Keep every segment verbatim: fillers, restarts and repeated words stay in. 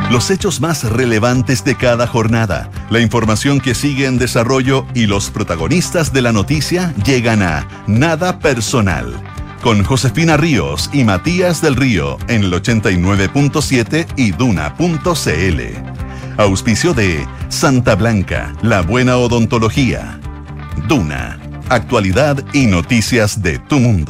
Los hechos más relevantes de cada jornada, la información que sigue en desarrollo y los protagonistas de la noticia llegan a Nada Personal, con Josefina Ríos y Matías del Río en el ochenta y nueve punto siete y duna punto c l. Auspicio de Santa Blanca, la buena odontología. Duna, actualidad y noticias de tu mundo.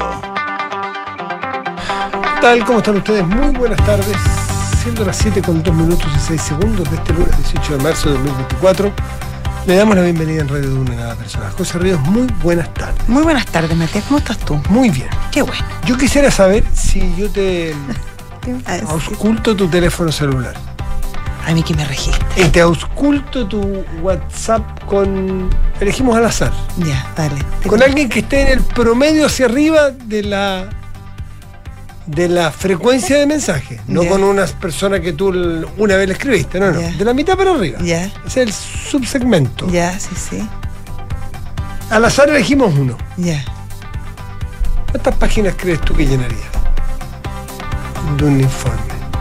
¿Qué tal? ¿Cómo están ustedes? Muy buenas tardes. Siendo las siete con dos minutos y seis segundos de este lunes dieciocho de marzo de dos mil veinticuatro, le damos la bienvenida en Radio Duna a Nada Personal. José Ríos, muy buenas tardes. Muy buenas tardes, Matías. ¿Cómo estás tú? Muy bien. Qué bueno. Yo quisiera saber si yo te ausculto tu teléfono celular. A mí que me registre. Y te ausculto tu WhatsApp con... Elegimos al azar. Ya, dale. Con alguien que esté en el promedio hacia arriba de la... de la frecuencia de mensaje, no Ya. con unas personas que tú una vez le escribiste, no, no, Ya. de la mitad para arriba. Ya. Ese es el subsegmento. Ya, sí, sí. Al azar elegimos uno. Ya. ¿Cuántas páginas crees tú que llenarías de un informe?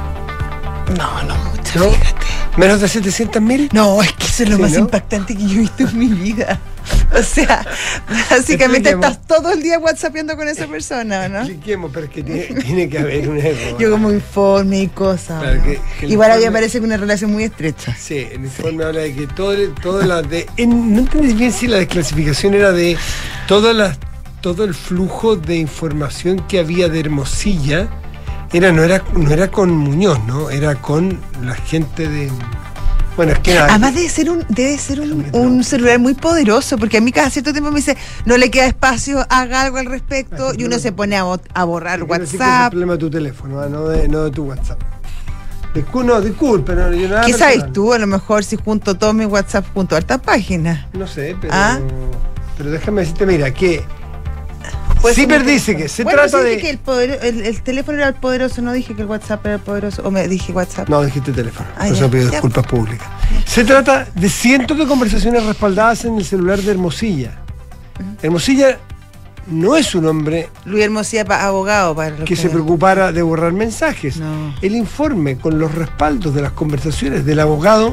No, no mucho, ¿No? fíjate. ¿Menos de setecientos mil? No, es que eso es lo Sí, más ¿no? impactante que yo he visto en mi vida. O sea, básicamente Expliquemos. estás todo el día whatsappeando con esa persona, ¿no? Expliquemos, pero es que tiene, tiene que haber un error. Yo como informe y cosas. Claro ¿no? que- que el Igual a mí me informe- parece que una relación muy estrecha. Sí, el informe habla de que todo, todo la de... en- no entendí bien si la desclasificación era de todas las, todo el flujo de información que había de Hermosilla. Era, no, era, no era con Muñoz, ¿no? Era con la gente de... Bueno, es que nada. Además debe ser un debe ser un, un celular muy poderoso, porque a mí cada cierto tiempo me dice, no le queda espacio, haga algo al respecto, y uno se pone a, bo- a borrar Quiero decir que es el WhatsApp. problema de tu teléfono, ¿ah? no, de, no de tu WhatsApp. Discul no, disculpe, no, yo nada ¿Qué personal. sabes tú? A lo mejor si junto todo mi WhatsApp junto a hartas páginas. No sé, pero... ¿Ah? Pero déjame decirte, mira, que... Puede ser Zipper muy dice poderoso. que se bueno, trata sí de... dije que el, poder, el, el teléfono era el poderoso, no dije que el WhatsApp era el poderoso, o me dije WhatsApp. No, dijiste teléfono. Ah, por eso ya, pido ya. disculpas públicas. Se trata de cientos de conversaciones respaldadas en el celular de Hermosilla. Hermosilla no es un hombre Luis Hermosilla, pa- abogado para los que se preocupara de borrar mensajes. No. El informe con los respaldos de las conversaciones del abogado,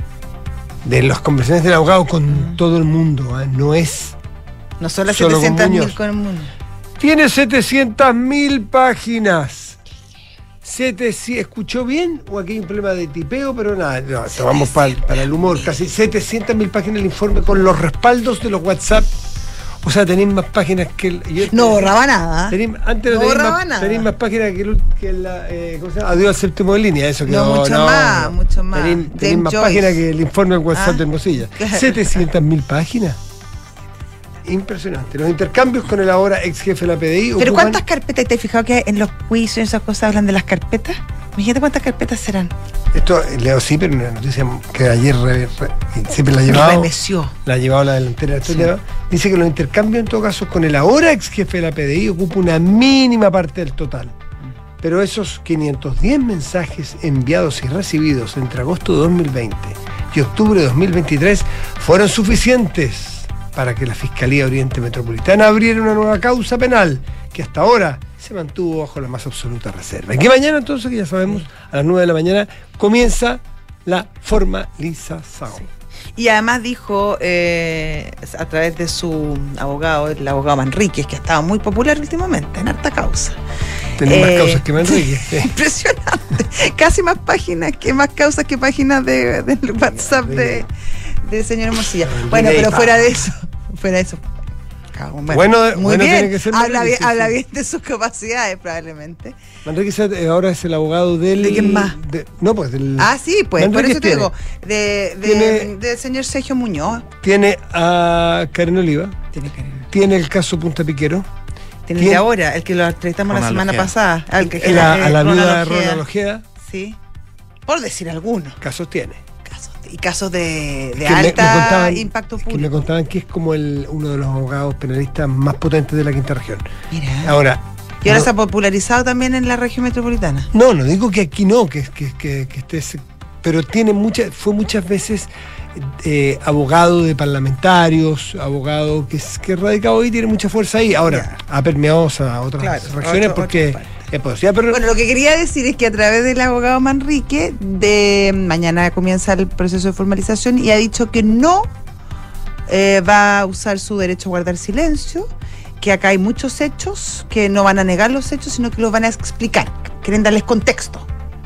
de las conversaciones del abogado con todo el mundo, ¿ah? No es... No son las Solo con setecientas mil Muñoz. con el mundo. Tiene setecientas mil páginas. setecientos, ¿escuchó bien? ¿O aquí hay un problema de tipeo? Pero nada, no, esto vamos para, para el humor. Casi setecientas mil páginas el informe con los respaldos de los WhatsApp. O sea, tenéis más páginas que... El, yo- No borraba nada. tenéis- antes No tenéis borraba más, nada. tenéis más páginas que, el, que la... Eh, ¿cómo se llama? Adiós al séptimo de línea. Eso que No, mucho más, mucho más. Tenéis, tenéis James más Joyce. páginas que el informe del WhatsApp Ah, de Hermosilla. claro. setecientas mil páginas. Impresionante. Los intercambios con el ahora ex jefe de la P D I... Pero ocupan- ¿cuántas carpetas? ¿Te has fijado que en los juicios y esas cosas hablan de las carpetas? Imagínate cuántas carpetas serán. Esto leo sí, pero una noticia que ayer re- re- siempre la ha llevado, Remeció. la ha llevado la delantera de este Sí. tema. Dice que los intercambios en todo caso con el ahora ex jefe de la P D I ocupa una mínima parte del total. Pero esos quinientos diez mensajes enviados y recibidos entre agosto de dos mil veinte y octubre de dos mil veintitrés fueron suficientes para que la Fiscalía Oriente Metropolitana abriera una nueva causa penal que hasta ahora se mantuvo bajo la más absoluta reserva. Y que mañana entonces, que ya sabemos, a las nueve de la mañana comienza la formalización. Y además dijo, eh, a través de su abogado, el abogado Manríquez, que ha estado muy popular últimamente en harta causa. Tenemos Eh, más causas que Manrique. Sí. Impresionante. Casi más páginas, que más causas que páginas de, del WhatsApp de, del señor Hermosilla. Bueno, pero fuera de eso, fuera de eso. cago, Bueno, muy bueno, bien. tiene que ser habla Manrique, bien, sí, habla sí. bien de sus capacidades, probablemente. Manrique Sá- eh, ahora es el abogado del... ¿De quién más? de- no, pues del... Ah, sí, pues, por Manrique eso te tiene- digo, de, de- tiene- del señor Sergio Muñoz. Tiene a Karen Oliva, Tiene cariño. tiene el caso Punta Piquero, Tiene el ¿Quién? de ahora, el que lo entrevistamos la Ronald semana Ojeda. pasada. Al que, a la, a la Ronald viuda de Ojeda. Ronald Ojeda, Sí. Por decir algunos casos tiene. casos. Y casos de, de Que me- me alta contaban- impacto Que me público. contaban que es como el, uno de los abogados penalistas más potentes de la quinta región. Mira. Ahora... Y ahora no- se ha popularizado también en la región metropolitana. No, no digo que aquí no, que, que, que, que esté ese- pero tiene muchas, fue muchas veces eh, abogado de parlamentarios, abogado que, es- que radicado ahí, tiene mucha fuerza ahí. Ahora, ha permeado a otras Claro, regiones otro- porque otras partes. Es poesía, pero... Bueno, lo que quería decir es que a través del abogado Manrique, de mañana comienza el proceso de formalización y ha dicho que no eh, va a usar su derecho a guardar silencio, que acá hay muchos hechos, que no van a negar los hechos, sino que los van a explicar. Quieren darles contexto.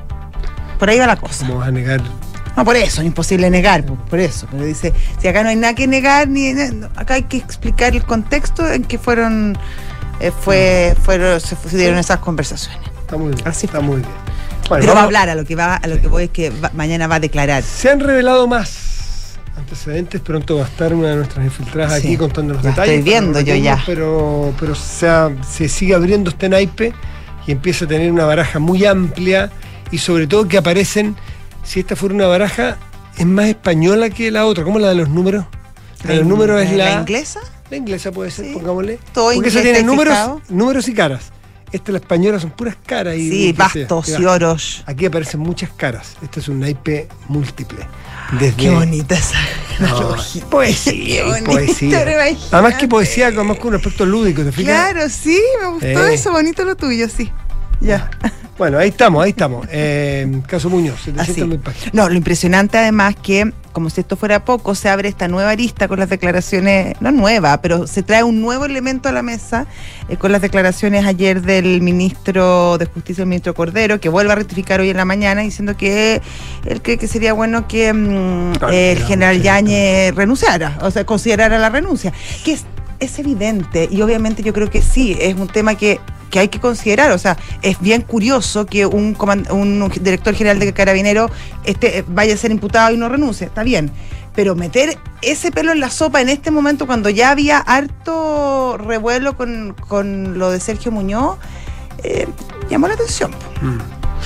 Por ahí va la cosa. ¿Cómo vas a negar? No, por eso, es imposible negar, por eso. Pero dice, si acá no hay nada que negar, ni no, acá hay que explicar el contexto en que fueron, eh, fue, fueron, se dieron esas conversaciones. Está muy bien. Así está fue. muy bien. Bueno, pero vamos, va a hablar, a lo que va, a lo que voy es que va, mañana va a declarar. Se han revelado más antecedentes, pronto va a estar una de nuestras infiltradas sí, aquí contando los ya detalles. Estoy viendo yo ya. Pero, pero se, ha, se sigue abriendo este naipe y empieza a tener una baraja muy amplia y sobre todo que aparecen, si esta fuera una baraja, es más española que la otra. ¿Cómo la de los números? La de los números es la... ¿La inglesa? La inglesa puede ser, sí. Pongámosle. Todo porque esa tiene números, números y caras. Esta, la española, son puras caras. Y, sí, y bastos y oros. Aquí aparecen muchas caras. Este es un naipe múltiple. Desde... Qué bonita esa no, poesía, bonita, poesía. Además que poesía, además con un aspecto lúdico, ¿te fijas? Claro, sí, me gustó eh. eso, bonito lo tuyo, sí. Ya. Bueno, ahí estamos, ahí estamos. Eh, Caso Muñoz, setecientas mil páginas. No, lo impresionante además que, como si esto fuera poco, se abre esta nueva arista con las declaraciones, no nueva, pero se trae un nuevo elemento a la mesa eh, con las declaraciones ayer del ministro de Justicia, el ministro Cordero, que vuelve a rectificar hoy en la mañana diciendo que él cree que sería bueno que mm, no, eh, el general Yáñez renunciara, o sea, considerara la renuncia, que es, es evidente y obviamente yo creo que sí, es un tema que que hay que considerar, o sea, es bien curioso que un, comand- un director general de Carabineros este, vaya a ser imputado y no renuncie, está bien, pero meter ese pelo en la sopa en este momento cuando ya había harto revuelo con, con lo de Sergio Muñoz, eh, llamó la atención. Mm.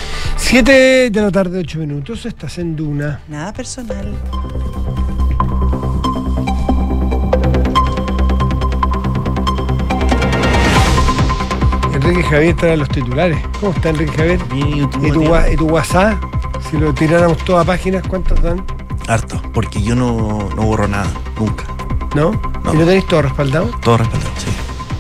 Siete de la tarde, ocho minutos, estás en Duna. Nada personal. Enrique Javier trae los titulares. ¿Cómo está Enrique Javier? Bien, ¿y tu, ¿Y tu, ¿Y tu WhatsApp? Si lo tiráramos todas páginas, ¿cuántos dan? Harto, porque yo no, no borro nada, nunca. ¿No? No. ¿Y lo tenéis todo respaldado? Todo respaldado, sí.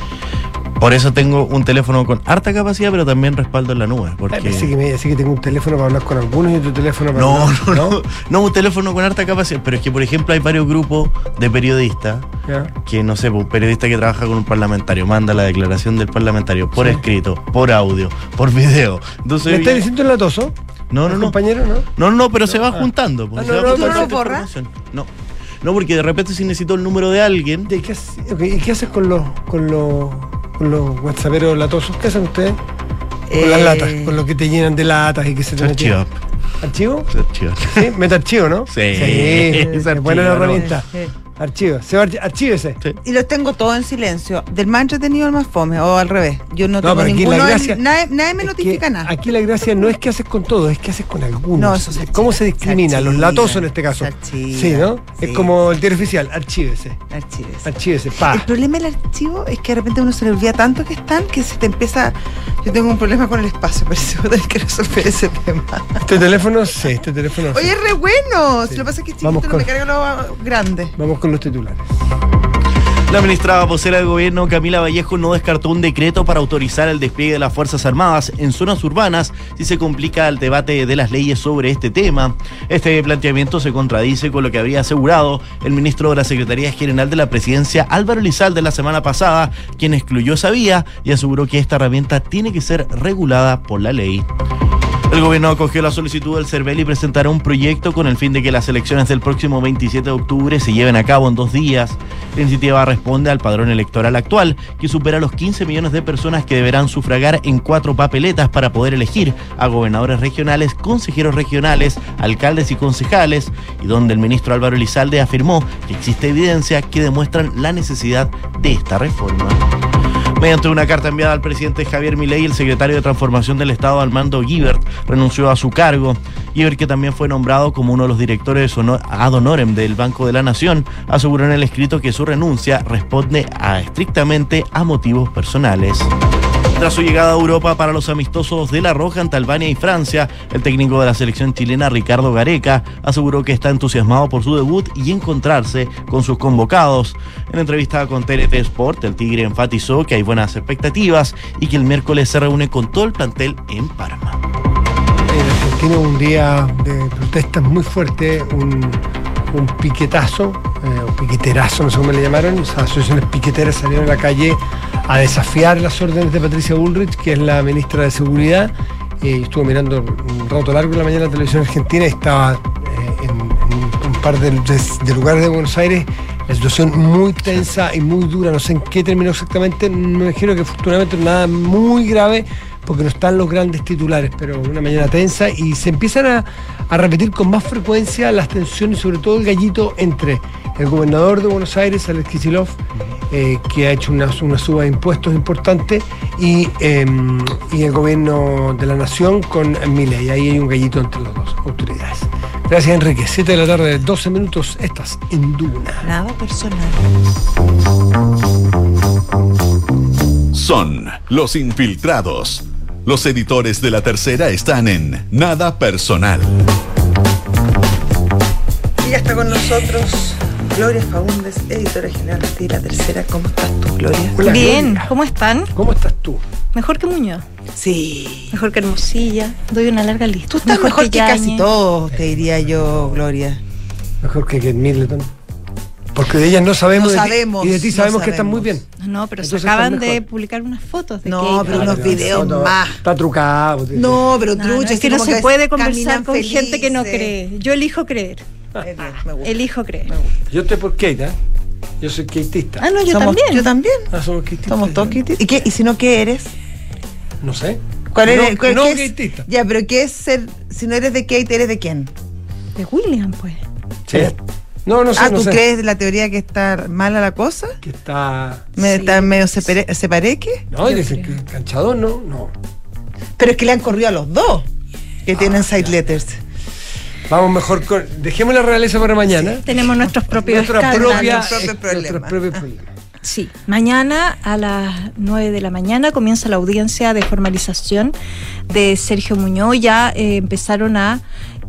Por eso tengo un teléfono con harta capacidad, pero también respaldo en la nube. Porque... Ay, pensé que me decía que tengo un teléfono para hablar con algunos y otro teléfono para no, hablar no, no, no, no, un teléfono con harta capacidad, pero es que, por ejemplo, hay varios grupos de periodistas, ¿ya? Que, no sé, un periodista que trabaja con un parlamentario manda la declaración del parlamentario por sí. escrito, por audio, por video. Entonces, ¿me está diciendo el latoso? No, no, no. compañero, no? No, no, pero no, se va ah. juntando. Ah, se no, va no, ¿tú no lo borras? No. No, porque de repente si necesito el número de alguien. ¿Y qué, okay, ¿y qué haces con los con los con los whatsapperos latosos? ¿Qué hacen ustedes? Con eh... las latas, con lo que te llenan de latas y que se te archivo. ¿Archivo? Archivo. Sí, meta archivo, ¿no? Sí. Sí, es, es buena la herramienta. Sí. Archivo, se va archi- archívese. Sí. Y los tengo todos en silencio. Del más entretenido al más fome, o al revés. Yo no, no tengo ninguno. Gracia, en, nadie, nadie me notifica nada. Aquí la gracia no es que haces con todo, es que haces con algunos. No, eso se archiva, ¿Cómo se discrimina? se los latosos en este caso. Archiva, sí, ¿no? Sí. Es como el diario oficial, archívese. Archívese. Archívese, pa. El problema del archivo es que de repente uno se le olvida tanto que están que se te empieza. Yo tengo un problema con el espacio, pero si voy a tener que resolver ese tema. Este teléfono, sí, este teléfono. Oye, es re bueno. Sí. Si lo que pasa es que chiquito, no me carga lo grande. Vamos con los titulares. La ministra vocera del gobierno, Camila Vallejo, no descartó un decreto para autorizar el despliegue de las Fuerzas Armadas en zonas urbanas si se complica el debate de las leyes sobre este tema. Este planteamiento se contradice con lo que habría asegurado el ministro de la Secretaría General de la Presidencia, Álvaro Elizalde, la semana pasada, quien excluyó esa vía y aseguró que esta herramienta tiene que ser regulada por la ley. El gobierno acogió la solicitud del CERVEL y presentará un proyecto con el fin de que las elecciones del próximo veintisiete de octubre se lleven a cabo en dos días. La iniciativa responde al padrón electoral actual, que supera los quince millones de personas que deberán sufragar en cuatro papeletas para poder elegir a gobernadores regionales, consejeros regionales, alcaldes y concejales, y donde el ministro Álvaro Elizalde afirmó que existe evidencia que demuestran la necesidad de esta reforma. Mediante una carta enviada al presidente Javier Milei, el secretario de Transformación del Estado, Armando Guibert, renunció a su cargo. Guibert, que también fue nombrado como uno de los directores ad honorem del Banco de la Nación, aseguró en el escrito que su renuncia responde a, estrictamente a motivos personales. Tras su llegada a Europa para los amistosos de La Roja ante Albania y Francia, el técnico de la selección chilena, Ricardo Gareca, aseguró que está entusiasmado por su debut y encontrarse con sus convocados. En entrevista con T N T Sport, el Tigre enfatizó que hay buenas expectativas y que el miércoles se reúne con todo el plantel en Parma. En Argentina un día de protestas muy fuerte, un, un piquetazo, eh, un piqueterazo, no sé cómo le llamaron. Las asociaciones piqueteras salieron a la calle a desafiar las órdenes de Patricia Bullrich, que es la ministra de Seguridad. Eh, estuve mirando un rato largo en la mañana la televisión argentina y estaba eh, en, en un par de, de, de lugares de Buenos Aires la situación muy tensa y muy dura. No sé en qué terminó exactamente, me imagino que afortunadamente nada muy grave, porque no están los grandes titulares, pero una mañana tensa, y se empiezan a, a repetir con más frecuencia las tensiones, sobre todo el gallito entre el gobernador de Buenos Aires, Alex Kicillof, eh, que ha hecho una, una suba de impuestos importante, y, eh, y el gobierno de la nación con Milei. Ahí hay un gallito entre las dos autoridades. Gracias, Enrique. siete de la tarde, doce minutos, estás en Duna. Nada personal. Son los infiltrados. Los editores de La Tercera están en Nada Personal. Y ya está con nosotros Gloria Faúndez, editora general de La Tercera. ¿Cómo estás tú, Gloria? Hola, Bien, Gloria. ¿cómo están? ¿Cómo estás tú? Mejor que Muñoz, Sí. mejor que Hermosilla, doy una larga lista. Tú estás mejor, que, que casi Yañez. todos, te diría yo, Gloria. Mejor que Kate Middleton. Porque de ellas no sabemos, No de ti, sabemos, y de ti no sabemos que están muy sabemos. bien. No, pero se Entonces acaban están de mejor. publicar unas fotos de No, Kate. pero unos pero videos no, no, más. Está trucado. No, pero No, no, trucha, es que así no como se puede caminan conversar con gente que no felices. cree. Yo elijo creer, Es bien, me gusta. elijo creer. Me gusta. Yo estoy por Kate, ¿eh? Yo soy kateista. Ah, no, yo Somos- también. Yo también. Ah, somos kateistas. Somos todos kateistas. ¿Y qué? ¿Y si no, qué eres? No sé. ¿Cuál no, eres? ¿Cuál- no qué es? kateista. Ya, pero ¿qué es ser? Si no eres de Kate, ¿eres de quién? De William, pues. Sí. No, no sé, ah, no ¿tú sé. crees la teoría que está mala la cosa? Que está... ¿Me Sí. ¿Está medio separe- separeque? No, Yo dicen creo. que canchador, ¿no? No. Pero es que le han corrido a los dos que tienen side ya. letters. Vamos mejor con... Dejemos la realeza para mañana. Tenemos nuestros propios Nuestra escándalos. propia, Nuestros propios eh, nuestros problemas. propios problemas. Sí, mañana a las nueve de la mañana comienza la audiencia de formalización de Sergio Muñoz. Ya eh, empezaron a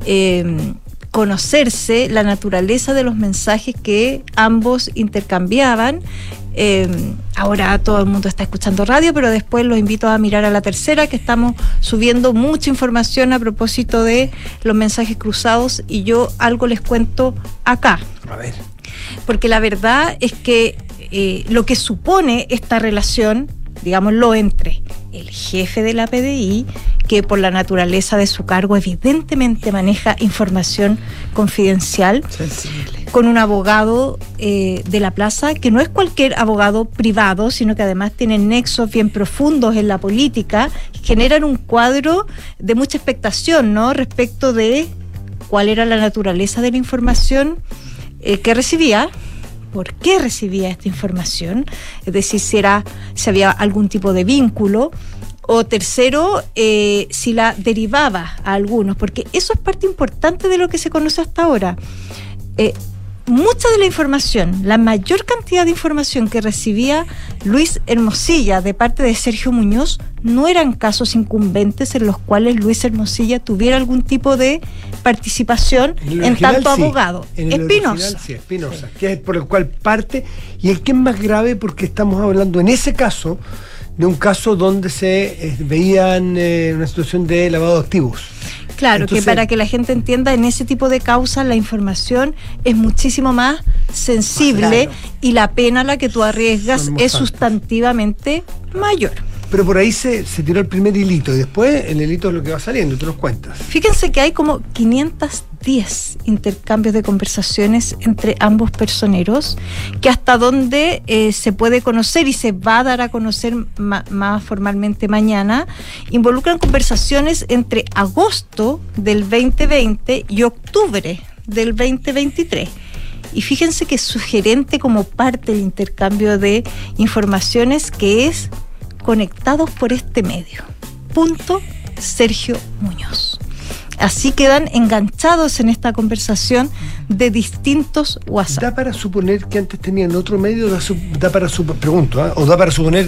eh, conocerse la naturaleza de los mensajes que ambos intercambiaban. Eh, ahora todo el mundo está escuchando radio, pero después los invito a mirar a La Tercera, que estamos subiendo mucha información a propósito de los mensajes cruzados, y yo algo les cuento acá. A ver. Porque la verdad es que eh, lo que supone esta relación, digámoslo, entre el jefe de la P D I, que por la naturaleza de su cargo evidentemente maneja información confidencial, Sensible. con un abogado eh, de la plaza, que no es cualquier abogado privado, sino que además tiene nexos bien profundos en la política, generan un cuadro de mucha expectación, ¿no?, respecto de cuál era la naturaleza de la información eh, que recibía, por qué recibía esta información, es decir, si, era, si había algún tipo de vínculo, o tercero, eh, si la derivaba a algunos, porque eso es parte importante de lo que se conoce hasta ahora. Eh, mucha de la información, la mayor cantidad de información que recibía Luis Hermosilla de parte de Sergio Muñoz, no eran casos incumbentes en los cuales Luis Hermosilla tuviera algún tipo de participación En el en original, tanto sí. abogado. En el Espinosa. original, sí, Espinosa, que es por el cual parte, y el que es más grave porque estamos hablando en ese caso de un caso donde se eh, veían eh, una situación de lavado de activos. Claro, Entonces, que para que la gente entienda, en ese tipo de causas la información es muchísimo más sensible, Claro. y la pena a la que tú arriesgas Son más es altas. sustantivamente mayor. Pero por ahí se, se tiró el primer hilito, y después el hilito es lo que va saliendo, tú nos cuentas. Fíjense que hay como quinientos diez intercambios de conversaciones entre ambos personeros, que hasta donde eh, se puede conocer y se va a dar a conocer ma- más formalmente mañana, involucran conversaciones entre agosto del veinte veinte y octubre del veinte veintitrés. Y fíjense que es sugerente como parte del intercambio de informaciones, que es conectados por este medio. Punto Sergio Muñoz. Así quedan enganchados en esta conversación de distintos WhatsApp. ¿Da para suponer que antes tenían otro medio? ¿Da, su- da para suponer, pregunto, ¿ah? ¿O da para suponer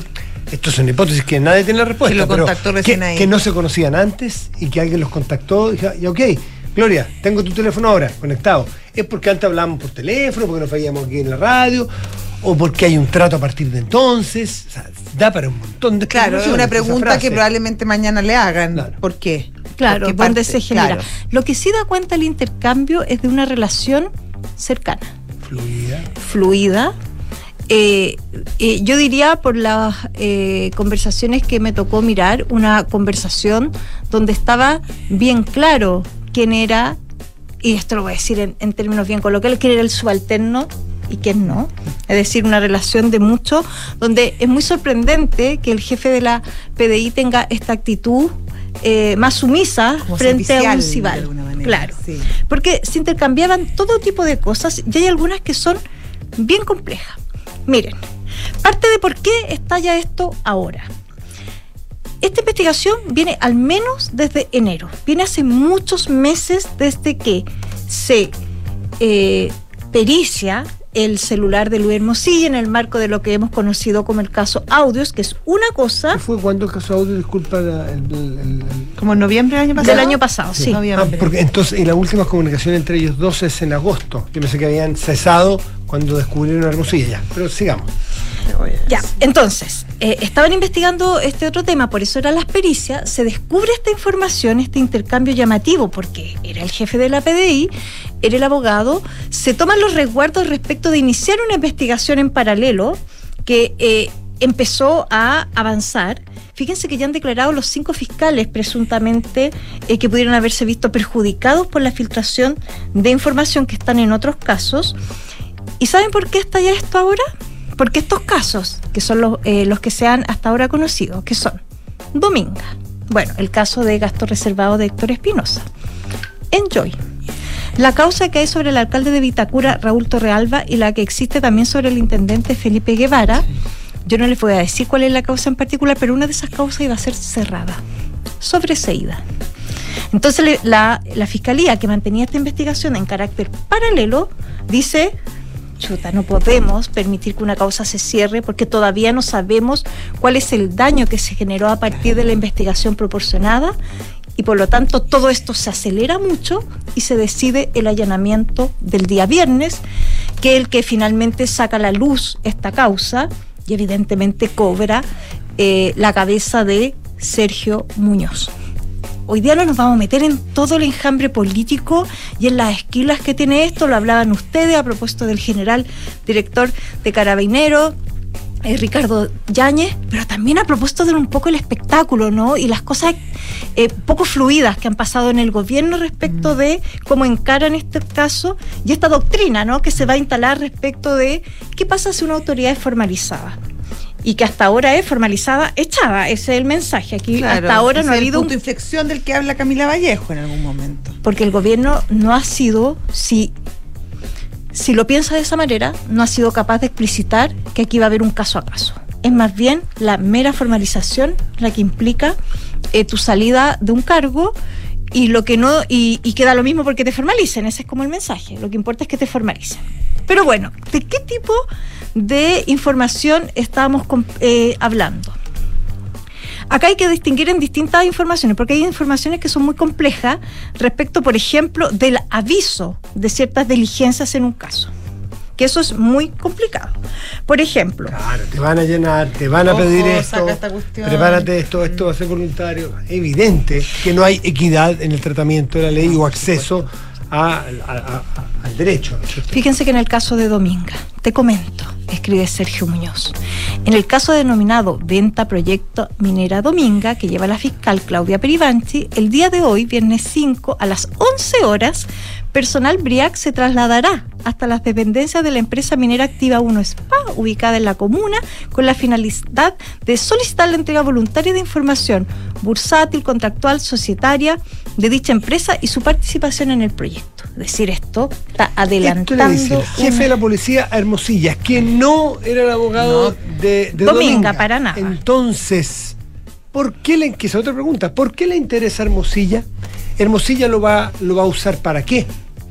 Esto es una hipótesis que nadie tiene la respuesta. Que lo pero contactó recién que, ahí. que no se conocían antes y que alguien los contactó y dijo, ya, ok, Gloria, tengo tu teléfono ahora conectado. Es porque antes hablábamos por teléfono, porque nos veíamos aquí en la radio, o porque hay un trato a partir de entonces. O sea, da para un montón de Claro, es una explicaciones esa pregunta frase. que probablemente mañana le hagan. Claro. ¿Por qué? Claro, ¿Por qué donde parte? se genera. Claro. Lo que sí da cuenta el intercambio es de una relación cercana, Fluida. fluida. Eh, eh, yo diría, por las eh, conversaciones que me tocó mirar, una conversación donde estaba bien claro quién era, y esto lo voy a decir en, en términos bien coloquiales, quién era el subalterno y quién no. Es decir, una relación de mucho, donde es muy sorprendente que el jefe de la P D I tenga esta actitud eh, más sumisa Como frente a un servicial, de cibal. alguna manera, Claro. sí. Porque se intercambiaban todo tipo de cosas y hay algunas que son bien complejas. Miren, parte de por qué estalla esto ahora. Esta investigación viene al menos desde enero. Viene hace muchos meses desde que se eh, pericia el celular de Luis Hermosilla en el marco de lo que hemos conocido como el caso Audios, que es una cosa ¿Qué fue cuando el caso Audio? Disculpa, la- el, el- el- Como en noviembre del año pasado. del año pasado, sí. Ah, Noviembre. porque entonces, y la última comunicación entre ellos dos es en agosto. Yo pensé que habían cesado cuando descubrieron a Hermosilla ya. Pero sigamos. Ya, entonces, eh, estaban investigando este otro tema, por eso eran las pericias, se descubre esta información, este intercambio llamativo, porque era el jefe de la P D I, era el abogado, se toman los resguardos respecto de iniciar una investigación en paralelo que eh, empezó a avanzar. Fíjense que ya han declarado los cinco fiscales presuntamente eh, que pudieron haberse visto perjudicados por la filtración de información que están en otros casos. ¿Y saben por qué está ya esto ahora? Porque estos casos, que son los, eh, los que se han hasta ahora conocido, que son Dominga, bueno, el caso de gasto reservado de Héctor Espinosa, Enjoy, la causa que hay sobre el alcalde de Vitacura, Raúl Torrealba, y la que existe también sobre el intendente Felipe Guevara. Yo no les voy a decir cuál es la causa en particular, pero una de esas causas iba a ser cerrada, sobreseída. Entonces le- la, la fiscalía que mantenía esta investigación en carácter paralelo dice: chuta, no podemos permitir que una causa se cierre porque todavía no sabemos cuál es el daño que se generó a partir de la investigación proporcionada, y por lo tanto todo esto se acelera mucho y se decide el allanamiento del día viernes, que es el que finalmente saca a la luz esta causa y evidentemente cobra eh, la cabeza de Sergio Muñoz. Hoy día no nos vamos a meter en todo el enjambre político y en las esquilas que tiene esto, lo hablaban ustedes a propósito del general director de Carabineros, eh, Ricardo Yáñez, pero también a propósito de un poco el espectáculo, ¿no? Y las cosas eh, poco fluidas que han pasado en el gobierno respecto de cómo encaran este caso y esta doctrina, ¿no?, que se va a instalar respecto de qué pasa si una autoridad es formalizada. Y que hasta ahora es formalizada, echada. Ese es el mensaje. Aquí Claro, hasta ahora ese no ha es el habido un punto de inflexión del que habla Camila Vallejo en algún momento. porque el gobierno no ha sido, si, si lo piensa de esa manera, no ha sido capaz de explicitar que aquí va a haber un caso a caso. Es más bien la mera formalización la que implica eh, tu salida de un cargo y lo que no y, y queda lo mismo porque te formalicen. Ese es como el mensaje. Lo que importa es que te formalicen. Pero bueno, ¿de qué tipo de información estábamos con, eh, hablando? Acá hay que distinguir en distintas informaciones, porque hay informaciones que son muy complejas respecto, por ejemplo, del aviso de ciertas diligencias en un caso, que eso es muy complicado. Por ejemplo, Claro, te van a llenar, te van a Ojo, pedir esto, saca esta cuestión. prepárate esto, esto va a ser voluntario. Es evidente que no hay equidad en el tratamiento de la ley o acceso a- a- a- al derecho, ¿no es cierto? fíjense que en el caso de Dominga, te comento, escribe Sergio Muñoz, en el caso denominado Venta Proyecto Minera Dominga, que lleva la fiscal Claudia Peribanchi, el día de hoy, viernes cinco, a las once horas, personal BRIAC se trasladará hasta las dependencias de la empresa minera Activa uno Spa, ubicada en la comuna, con la finalidad de solicitar la entrega voluntaria de información bursátil, contractual, societaria de dicha empresa y su participación en el proyecto. Es decir, esto está Esto le adelantando. dice el jefe una- de la policía a Hermosilla, que no era el abogado de, de Dominga, Dominga, para nada. Entonces, ¿por qué le, que es otra pregunta, ¿por qué le interesa a Hermosilla? Hermosilla lo va, lo va a usar ¿para qué?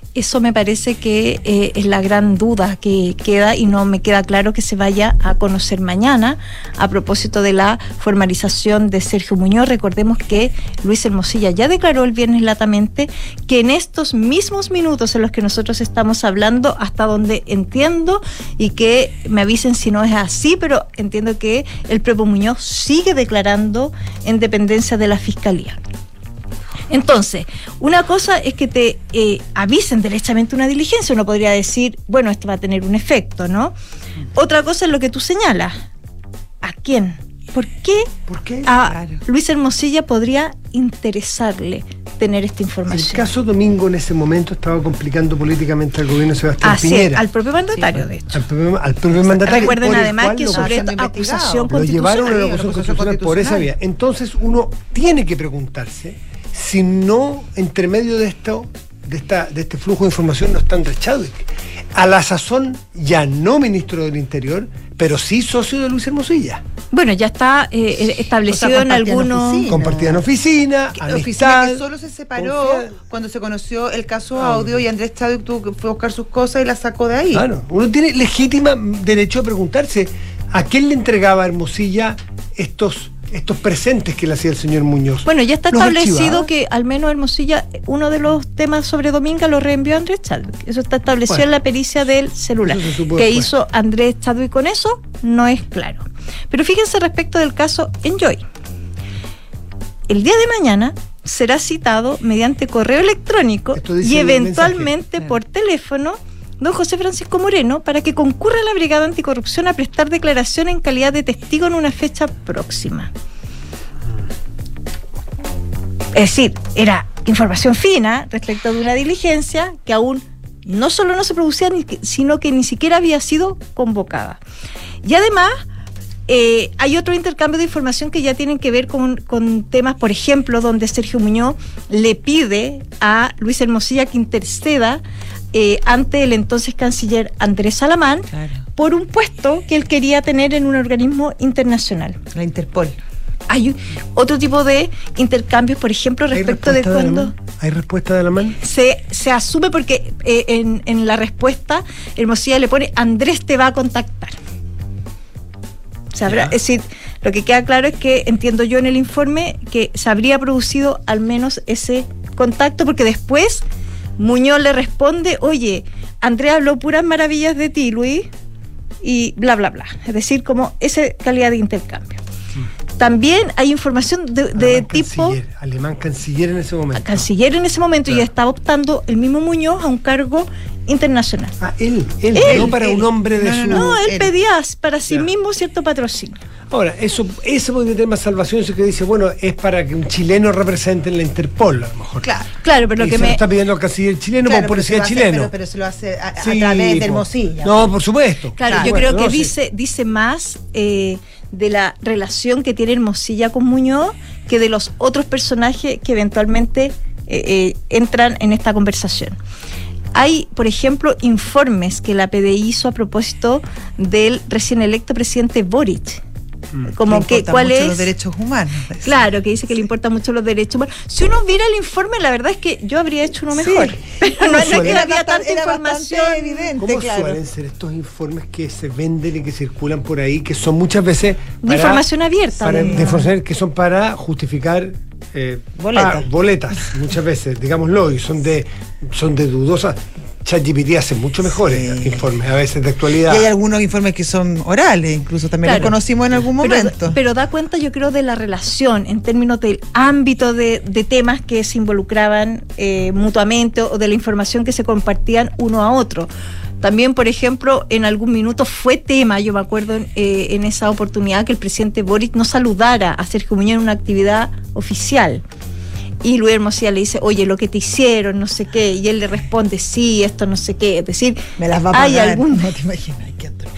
Eso me parece que eh, es la gran duda que queda y no me queda claro que se vaya a conocer mañana a propósito de la formalización de Sergio Muñoz. Recordemos que Luis Hermosilla ya declaró el viernes latamente que en estos mismos minutos en los que nosotros estamos hablando, hasta donde entiendo, y que me avisen si no es así, pero entiendo que el propio Muñoz sigue declarando en dependencia de la Fiscalía. Entonces, una cosa es que te eh, avisen derechamente una diligencia. Uno podría decir, bueno, esto va a tener un efecto, ¿no? Otra cosa es lo que tú señalas. ¿A quién? ¿Por qué, ¿Por qué? a Claro. Luis Hermosilla podría interesarle tener esta El información? caso Domingo en ese momento estaba complicando políticamente al gobierno de Sebastián Así es, Piñera. al propio mandatario, Sí, de hecho. Al propio, al propio mandatario. Recuerden por el además cual que lo- sobre siendo esta investigado. acusación lo llevaron a la constitucional. acusación acusación constitucional por esa constitucional. vía. Entonces uno tiene que preguntarse si no, entre medio de esto, de esta, de este flujo de información, no está Andrés Chadwick. A la sazón, ya no ministro del Interior, pero sí socio de Luis Hermosilla. Bueno, ya está eh, establecido O sea, en compartían algunos... oficina. Compartían oficina, Que- oficina amistad. que solo se separó confianza. cuando se conoció el caso Ah, audio y Andrés Chadwick tuvo que fue a buscar sus cosas y las sacó de ahí. Claro, uno tiene legítima derecho a preguntarse a quién le entregaba a Hermosilla estos, estos presentes que le hacía el señor Muñoz. Bueno, ya está ¿Los establecido archivaba? que al menos Hermosilla, uno de los temas sobre Dominga lo reenvió Andrés Chadwick. Eso está establecido Bueno, en la pericia del celular. eso se supo ¿Qué después. hizo Andrés Chadwick con eso? No es claro. Pero fíjense respecto del caso Enjoy. El día de mañana será citado mediante correo electrónico Esto dice y el eventualmente mensaje. por teléfono don José Francisco Moreno para que concurra a la Brigada Anticorrupción a prestar declaración en calidad de testigo en una fecha próxima. Es decir, era información fina respecto de una diligencia que aún no solo no se producía, ni que- sino que ni siquiera había sido convocada. Y además, eh, hay otro intercambio de información que ya tienen que ver con, con temas, por ejemplo, donde Sergio Muñoz le pide a Luis Hermosilla que interceda eh, ante el entonces canciller Andrés Salamán Claro. por un puesto que él quería tener en un organismo internacional. La Interpol. Hay otro tipo de intercambios, por ejemplo, ¿Hay respecto de respuesta cuando Alamán? ¿Hay respuesta de Alamán? se, se asume, porque eh, en, en la respuesta Hermosilla le pone Andrés te va a contactar. Sabrá, Ya. es decir, lo que queda claro es que entiendo yo en el informe que se habría producido al menos ese contacto, porque después Muñoz le responde, oye, Andrés habló puras maravillas de ti, Luis, y bla, bla, bla. Es decir, como esa calidad de intercambio. También hay información de, de Alemán tipo... canciller, alemán canciller en ese momento. canciller en ese momento, Claro. y estaba optando el mismo Muñoz a un cargo internacional. Ah, él, él, Él, no para él. un hombre de No, no, su... No, él él. pedía para sí Ya. mismo cierto patrocinio. Ahora, eso, eso podría tener más salvación, eso que dice, bueno, es para que un chileno represente en la Interpol, a lo mejor. Claro. Claro, pero lo y que se me... lo está pidiendo el canciller chileno Claro, por pero se policía lo hace- chileno. Pero, pero se lo hace a, a Sí, través de po. Hermosilla. No, por supuesto. Claro, Claro. yo Bueno, creo que no, sí. dice, dice más eh, de la relación que tiene Hermosilla con Muñoz que de los otros personajes que eventualmente eh, eh, entran en esta conversación. Hay, por ejemplo, informes que la P D I hizo a propósito del recién electo presidente Boric. Como Le que, importan ¿cuál mucho es? los derechos humanos. Claro, que dice que le importan mucho los derechos humanos. Si uno viera el informe, la verdad es que yo habría hecho uno Sí. mejor. Pero no, no es que suele? había Era tanta bastante- era información. bastante evidente. ¿Cómo claro. suelen ser estos informes que se venden y que circulan por ahí, que son muchas veces... De información abierta, Para, de- de información que son para justificar... eh, Boletas. ah, boletas, muchas veces, digámoslo, y son de, son de dudosas... ChatGPT hace mucho mejores Sí. informes, a veces de actualidad. Y hay algunos informes que son orales, incluso también Claro. los conocimos en algún momento. Pero, pero da cuenta, yo creo, de la relación en términos del ámbito de, de temas que se involucraban eh, mutuamente o de la información que se compartían uno a otro. También, por ejemplo, en algún minuto fue tema, yo me acuerdo en, eh, en esa oportunidad, que el presidente Boric no saludara a Sergio Muñoz en una actividad oficial. Y Luis Hermosilla le dice, oye, lo que te hicieron, no sé qué. Y él le responde, sí, esto no sé qué. Es decir, Me las va a hay pagar. algún... No te imaginas, qué atroz.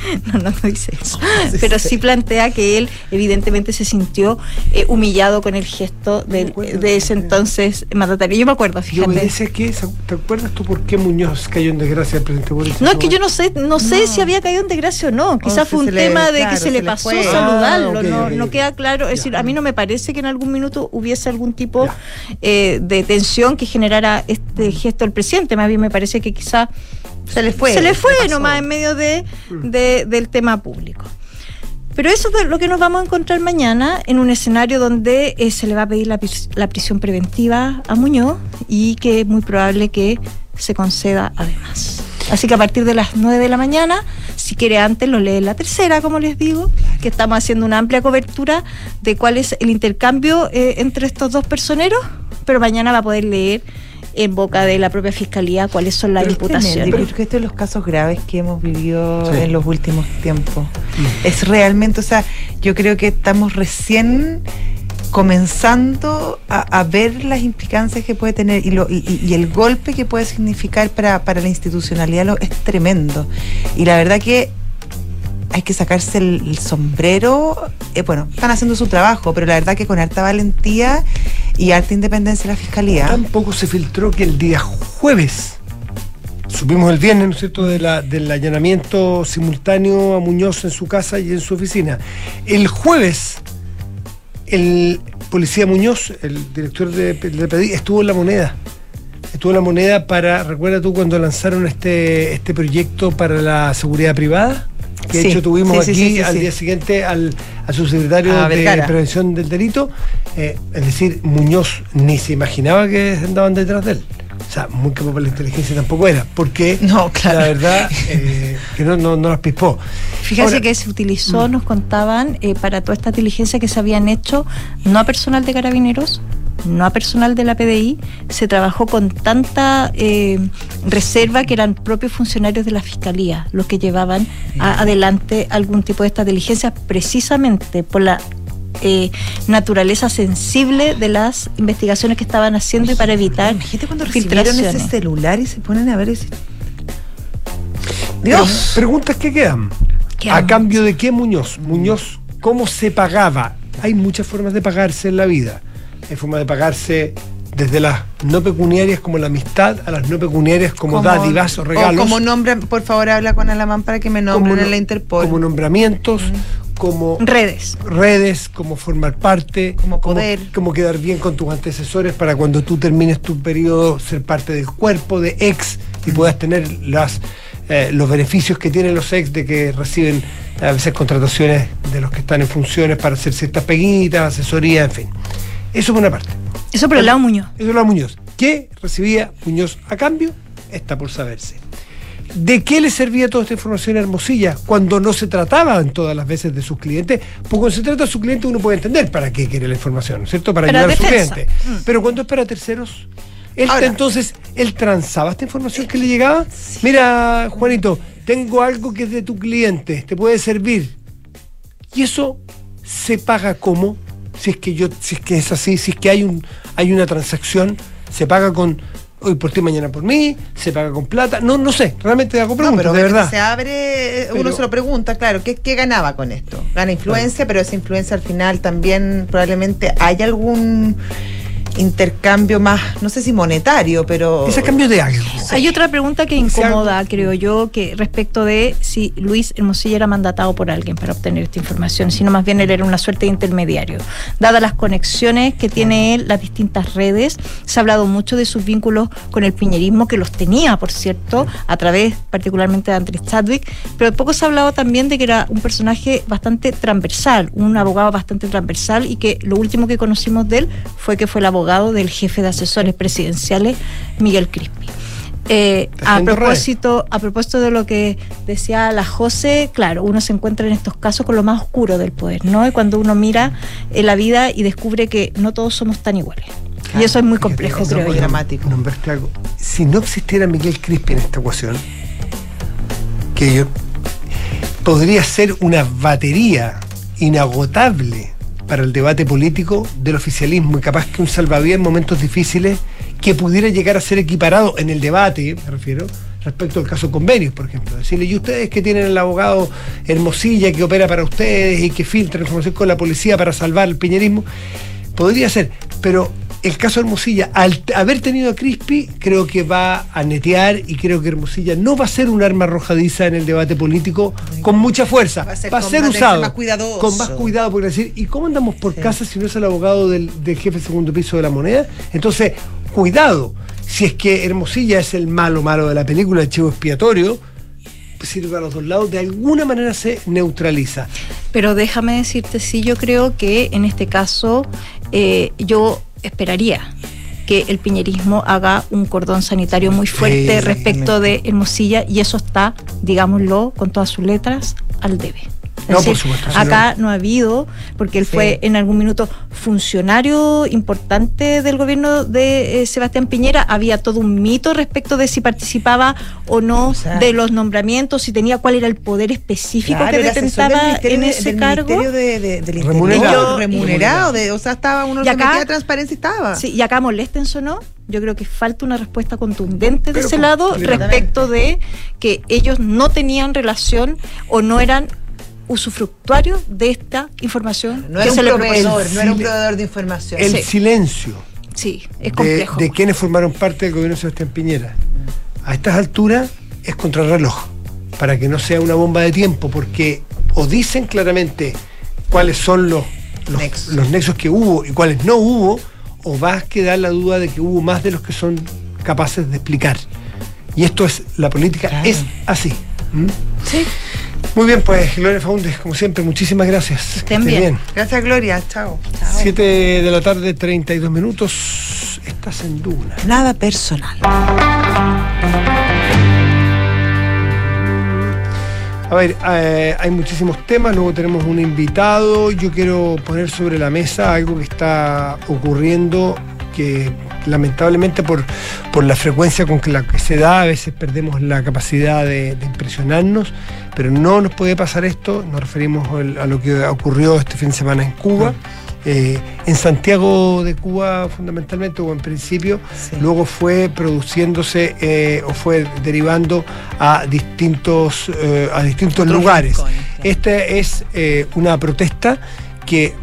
no, no, no dice eso, pero sí plantea que él evidentemente se sintió eh, humillado con el gesto de, de ese entonces mandatario. Yo me acuerdo, fíjate. Yo me decía que, ¿te acuerdas tú por qué Muñoz cayó en desgracia el presidente Boric? No, es que yo no sé, no sé no. si había caído en desgracia o no. Quizás fue un le, tema de claro, que se, se le pasó le saludarlo, ah, okay, no, okay, no queda claro. Es ya. decir, a mí no me parece que en algún minuto hubiese algún tipo eh, de tensión que generara este gesto del presidente. Más bien me parece que quizás se le fue, se le fue nomás en medio de, de, del tema público. Pero eso es lo que nos vamos a encontrar mañana en un escenario donde eh, se le va a pedir la, la prisión preventiva a Muñoz y que es muy probable que se conceda además. Así que a partir de las nueve de la mañana, si quiere antes, lo lee en La Tercera, como les digo, que estamos haciendo una amplia cobertura de cuál es el intercambio eh, entre estos dos personeros, pero mañana va a poder leer en boca de la propia Fiscalía cuáles son las imputaciones. Yo creo que esto es los casos graves que hemos vivido sí. en los últimos tiempos. Mm. Es realmente, o sea, yo creo que estamos recién comenzando a, a ver las implicancias que puede tener y, lo, y, y el golpe que puede significar para, para la institucionalidad lo, es tremendo. Y la verdad que hay que sacarse el, el sombrero. Eh, bueno, están haciendo su trabajo, pero la verdad que con harta valentía y harta independencia de la Fiscalía. Tampoco se filtró que el día jueves, supimos el viernes, ¿no es cierto?, de la, del allanamiento simultáneo a Muñoz en su casa y en su oficina. El jueves, el policía Muñoz, el director de, de P D I, estuvo en La Moneda. Estuvo en La Moneda para, ¿recuerda tú cuando lanzaron este, este proyecto para la seguridad privada? Que de sí, hecho tuvimos sí, aquí sí, sí, al sí. día siguiente al, al subsecretario ah, de Vergara. Prevención del Delito, eh, es decir, Muñoz ni se imaginaba que andaban detrás de él. O sea, muy capaz la inteligencia tampoco era, porque no, claro. la verdad eh, que no, no, no las pispó. Fíjate Ahora, que se utilizó, nos contaban, eh, para toda esta diligencia que se habían hecho, no a personal de Carabineros, no a personal de la P D I, se trabajó con tanta eh, reserva que eran propios funcionarios de la Fiscalía los que llevaban a, adelante algún tipo de estas diligencias, precisamente por la eh, naturaleza sensible de las investigaciones que estaban haciendo y para evitar imagínate cuando recibieron ese celular y se ponen a ver ese... Dios. Pero, preguntas que quedan. ¿Qué ¿A cambio de qué Muñoz? Muñoz, ¿cómo se pagaba? Hay muchas formas de pagarse en la vida. Hay formas de pagarse desde las no pecuniarias como la amistad a las no pecuniarias como, como dádivas o regalos. O como nombran, por favor habla con Alamán para que me nombren en la Interpol. Como nombramientos, mm. como redes. Redes, como formar parte, como poder. Como, como quedar bien con tus antecesores para cuando tú termines tu periodo ser parte del cuerpo de ex y mm. puedas tener las eh, los beneficios que tienen los ex de que reciben a veces contrataciones de los que están en funciones para hacer ciertas peguitas, asesoría, en fin. Eso por una parte. Eso por el lado Muñoz. Eso por el lado Muñoz. ¿Qué recibía Muñoz a cambio? Está por saberse. ¿De qué le servía toda esta información a Hermosilla cuando no se trataba en todas las veces de sus clientes? Porque cuando se trata de su cliente uno puede entender para qué quiere la información, ¿no es cierto? Para, para ayudar defensa. a su cliente. Mm. Pero cuando es para terceros, él Ahora, entonces, él transaba esta información que le llegaba. Sí. Mira, Juanito, tengo algo que es de tu cliente, te puede servir. Y eso se paga como... Si es que yo, si es que es así, si es que hay un, hay una transacción, se paga con hoy por ti, mañana por mí, se paga con plata, no, no sé, realmente hago preguntas, no, pero de verdad. Se abre, uno pero, se lo pregunta, claro, ¿qué, qué ganaba con esto? Gana influencia, bueno. pero esa influencia al final también probablemente hay algún intercambio más, no sé si monetario, pero... Ese cambio de algo. Hay otra pregunta que incomoda, creo yo, que respecto de si Luis Hermosilla era mandatado por alguien para obtener esta información, sino más bien él era una suerte de intermediario. Dadas las conexiones que tiene él, las distintas redes, se ha hablado mucho de sus vínculos con el piñerismo, que los tenía, por cierto, a través particularmente de Andrés Chadwick, pero poco se ha hablado también de que era un personaje bastante transversal, un abogado bastante transversal, y que lo último que conocimos de él fue que fue el abogado del jefe de asesores presidenciales, Miguel Crispi. Eh, a propósito, a propósito de lo que decía la José, claro, uno se encuentra en estos casos con lo más oscuro del poder, ¿no? Y cuando uno mira en la vida y descubre que no todos somos tan iguales. Claro, y eso es muy complejo, creo yo. Dramático. Nombraste algo. Si no existiera Miguel Crispi en esta ecuación, que yo podría ser una batería inagotable para el debate político del oficialismo y capaz que un salvavidas en momentos difíciles que pudiera llegar a ser equiparado en el debate, me refiero, respecto al caso Convenios, por ejemplo. Decirle, y ustedes que tienen el abogado Hermosilla que opera para ustedes y que filtra información con la policía para salvar el piñerismo, podría ser, pero el caso Hermosilla, al haber tenido a Crispi, creo que va a netear y creo que Hermosilla no va a ser un arma arrojadiza en el debate político con mucha fuerza. Va a ser, va a ser usado más cuidadoso. Con más cuidado, por decir, ¿y cómo andamos por sí. casa si no es el abogado del, del jefe segundo piso de la Moneda? Entonces, cuidado, si es que Hermosilla es el malo malo de la película, el chivo expiatorio, sirve a los dos lados, de alguna manera se neutraliza. Pero déjame decirte, sí, yo creo que en este caso eh, yo esperaría que el piñerismo haga un cordón sanitario muy fuerte sí, respecto de Hermosilla, y eso está, digámoslo con todas sus letras, al debe. Es no, decir, por supuesto, acá no. no ha habido, porque él sí. fue en algún minuto funcionario importante del gobierno de eh, Sebastián Piñera. Había todo un mito respecto de si participaba o no o sea, de los nombramientos, si tenía cuál era el poder específico claro, que detentaba en ese del cargo. Ministerio de, de, del remunerado. remunerado de, o sea, estaba uno que metía transparencia y estaba. Sí, y acá moléstense o no, yo creo que falta una respuesta contundente de Pero, ese lado respecto de que ellos no tenían relación o no eran usufructuario de esta información. No era un proveedor, no era un proveedor de información. El sí. silencio sí, es complejo. De, de quienes formaron parte del gobierno de Sebastián Piñera. A estas alturas es contrarreloj, para que no sea una bomba de tiempo, porque o dicen claramente cuáles son los, los, nexos. los nexos que hubo y cuáles no hubo, o va a quedar la duda de que hubo más de los que son capaces de explicar. Y esto es, la política claro. es así. ¿Mm? Sí. Muy bien, pues Gloria Faúndez, como siempre, muchísimas gracias. Estén bien. bien. Gracias, Gloria. Chao. siete de la tarde, treinta y dos minutos. Estás en Duna. Nada personal. A ver, eh, hay muchísimos temas, luego tenemos un invitado. Yo quiero poner sobre la mesa algo que está ocurriendo, que lamentablemente por, por la frecuencia con que la que se da, a veces perdemos la capacidad de, de impresionarnos, pero no nos puede pasar esto. Nos referimos a lo que ocurrió este fin de semana en Cuba, eh, en Santiago de Cuba fundamentalmente, o en principio, sí. luego fue produciéndose eh, o fue derivando a distintos, eh, a distintos lugares. Rincones, claro. Esta es eh, una protesta que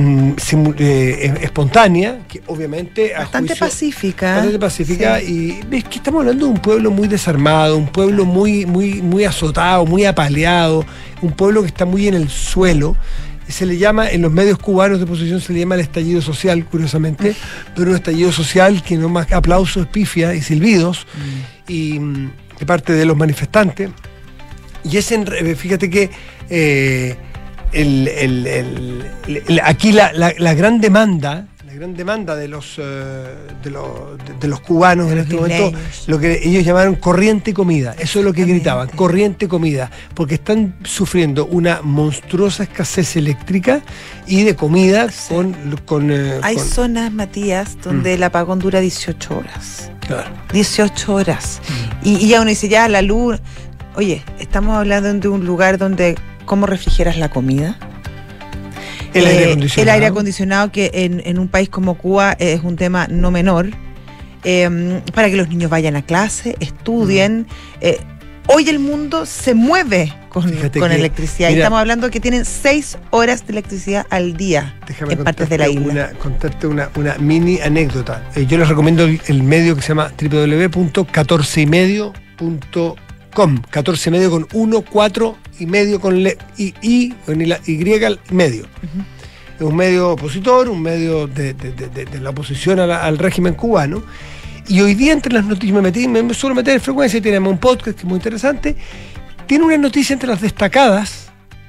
Eh, espontánea, que obviamente bastante juicio, pacífica bastante pacífica sí. y es que estamos hablando de un pueblo muy desarmado, un pueblo muy, muy, muy azotado, muy apaleado, un pueblo que está muy en el suelo. Se le llama, en los medios cubanos de oposición se le llama el estallido social, curiosamente, mm. pero un estallido social que no más que aplausos, pifia y silbidos mm. y de parte de los manifestantes. Y es en, fíjate que eh, El, el, el, el, aquí la, la, la gran demanda, la gran demanda de los uh, de los de, de los cubanos de en este momento, lo que ellos llamaron corriente y comida, eso es lo que gritaban, corriente y comida, porque están sufriendo una monstruosa escasez eléctrica y de comida sí. con, con uh, hay con... zonas, Matías, donde mm. el apagón dura dieciocho horas. Claro. dieciocho horas. Mm. Y, y ya uno dice, ya la luz. Oye, estamos hablando de un lugar donde ¿cómo refrigeras la comida? El, eh, aire acondicionado. el aire acondicionado, que en, en un país como Cuba es un tema no menor, eh, para que los niños vayan a clase, estudien. Mm. Eh, hoy el mundo se mueve con, con que, electricidad. Mira, y estamos hablando que tienen seis horas de electricidad al día en partes de la isla. Una, contarte una, una mini anécdota. Eh, yo les recomiendo el, el medio que se llama doble u doble u doble u punto catorce y medio punto com. catorce y medio con uno, cuatro y medio con le, y, y, y, la, y medio. Uh-huh. Es un medio opositor, un medio de, de, de, de la oposición a la, al régimen cubano. Y hoy día entre las noticias, me metí, me suelo meter en frecuencia, tenemos un podcast que es muy interesante. Tiene una noticia entre las destacadas.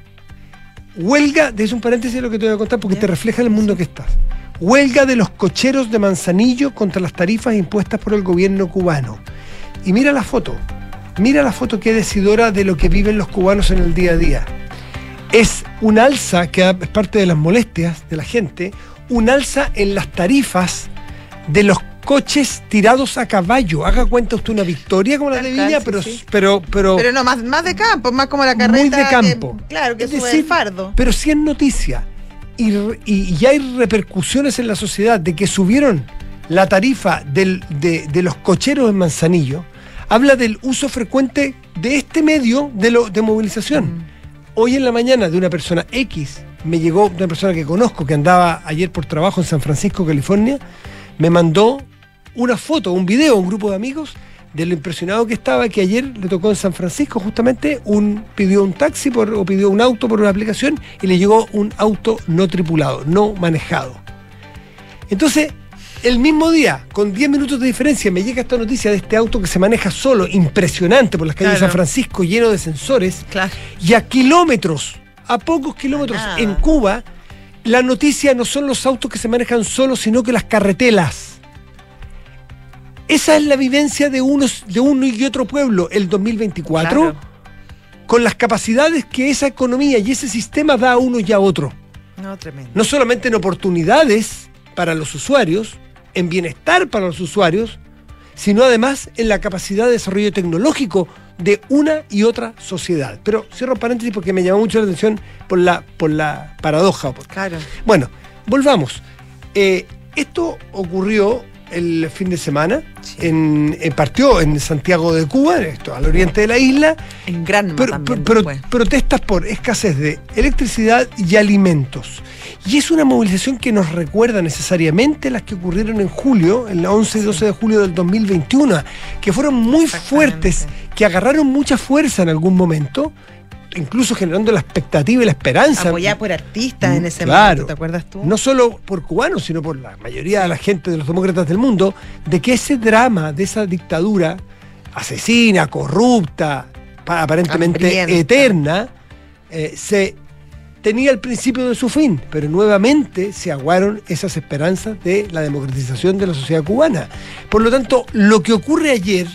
Huelga, desde un paréntesis de lo que te voy a contar porque yeah. te refleja el mundo que estás. Huelga de los cocheros de Manzanillo contra las tarifas impuestas por el gobierno cubano. Y mira la foto. Mira la foto que es decidora de lo que viven los cubanos en el día a día. Es un alza, que es parte de las molestias de la gente, un alza en las tarifas de los coches tirados a caballo. Haga cuenta usted una Victoria como la de Viña, pero, sí. pero, pero... Pero no, más, más de campo, más como la carreta. Muy de campo. Que, claro, que es sube decir, el fardo. Pero sí es noticia. Y, y ya hay repercusiones en la sociedad de que subieron la tarifa del, de, de los cocheros en Manzanillo habla del uso frecuente de este medio de, lo, de movilización. Mm. Hoy en la mañana de una persona X, me llegó una persona que conozco que andaba ayer por trabajo en San Francisco, California, me mandó una foto, un video, un grupo de amigos, de lo impresionado que estaba, que ayer le tocó en San Francisco justamente, un pidió un taxi por, o pidió un auto por una aplicación y le llegó un auto no tripulado, no manejado. Entonces, el mismo día, con diez minutos de diferencia, me llega esta noticia de este auto que se maneja solo, impresionante, por las calles claro. de San Francisco, lleno de sensores, claro. y a kilómetros, a pocos kilómetros ah, en Cuba, la noticia no son los autos que se manejan solos, sino que las carretelas. Esa es la vivencia de, unos, de uno y otro pueblo el dos mil veinticuatro, claro. con las capacidades que esa economía y ese sistema da a uno y a otro. No, tremendo. No solamente en oportunidades para los usuarios, en bienestar para los usuarios, sino además en la capacidad de desarrollo tecnológico de una y otra sociedad. Pero cierro paréntesis porque me llamó mucho la atención por la, por la paradoja. Por... Claro. Bueno, volvamos. Eh, esto ocurrió el fin de semana, sí. en, en partió en Santiago de Cuba, esto al oriente de la isla. En Granma pro, también. Pro, pro, protestas por escasez de electricidad y alimentos. Y es una movilización que nos recuerda necesariamente las que ocurrieron en julio, en la once y doce de julio del dos mil veintiuno, que fueron muy fuertes, que agarraron mucha fuerza en algún momento, incluso generando la expectativa y la esperanza. Apoyada por artistas en ese claro, momento, ¿te acuerdas tú? No solo por cubanos, sino por la mayoría de la gente de los demócratas del mundo, de que ese drama de esa dictadura asesina, corrupta, aparentemente hambrienta, eterna, eh, se tenía el principio de su fin, pero nuevamente se aguaron esas esperanzas de la democratización de la sociedad cubana. Por lo tanto, lo que ocurre ayer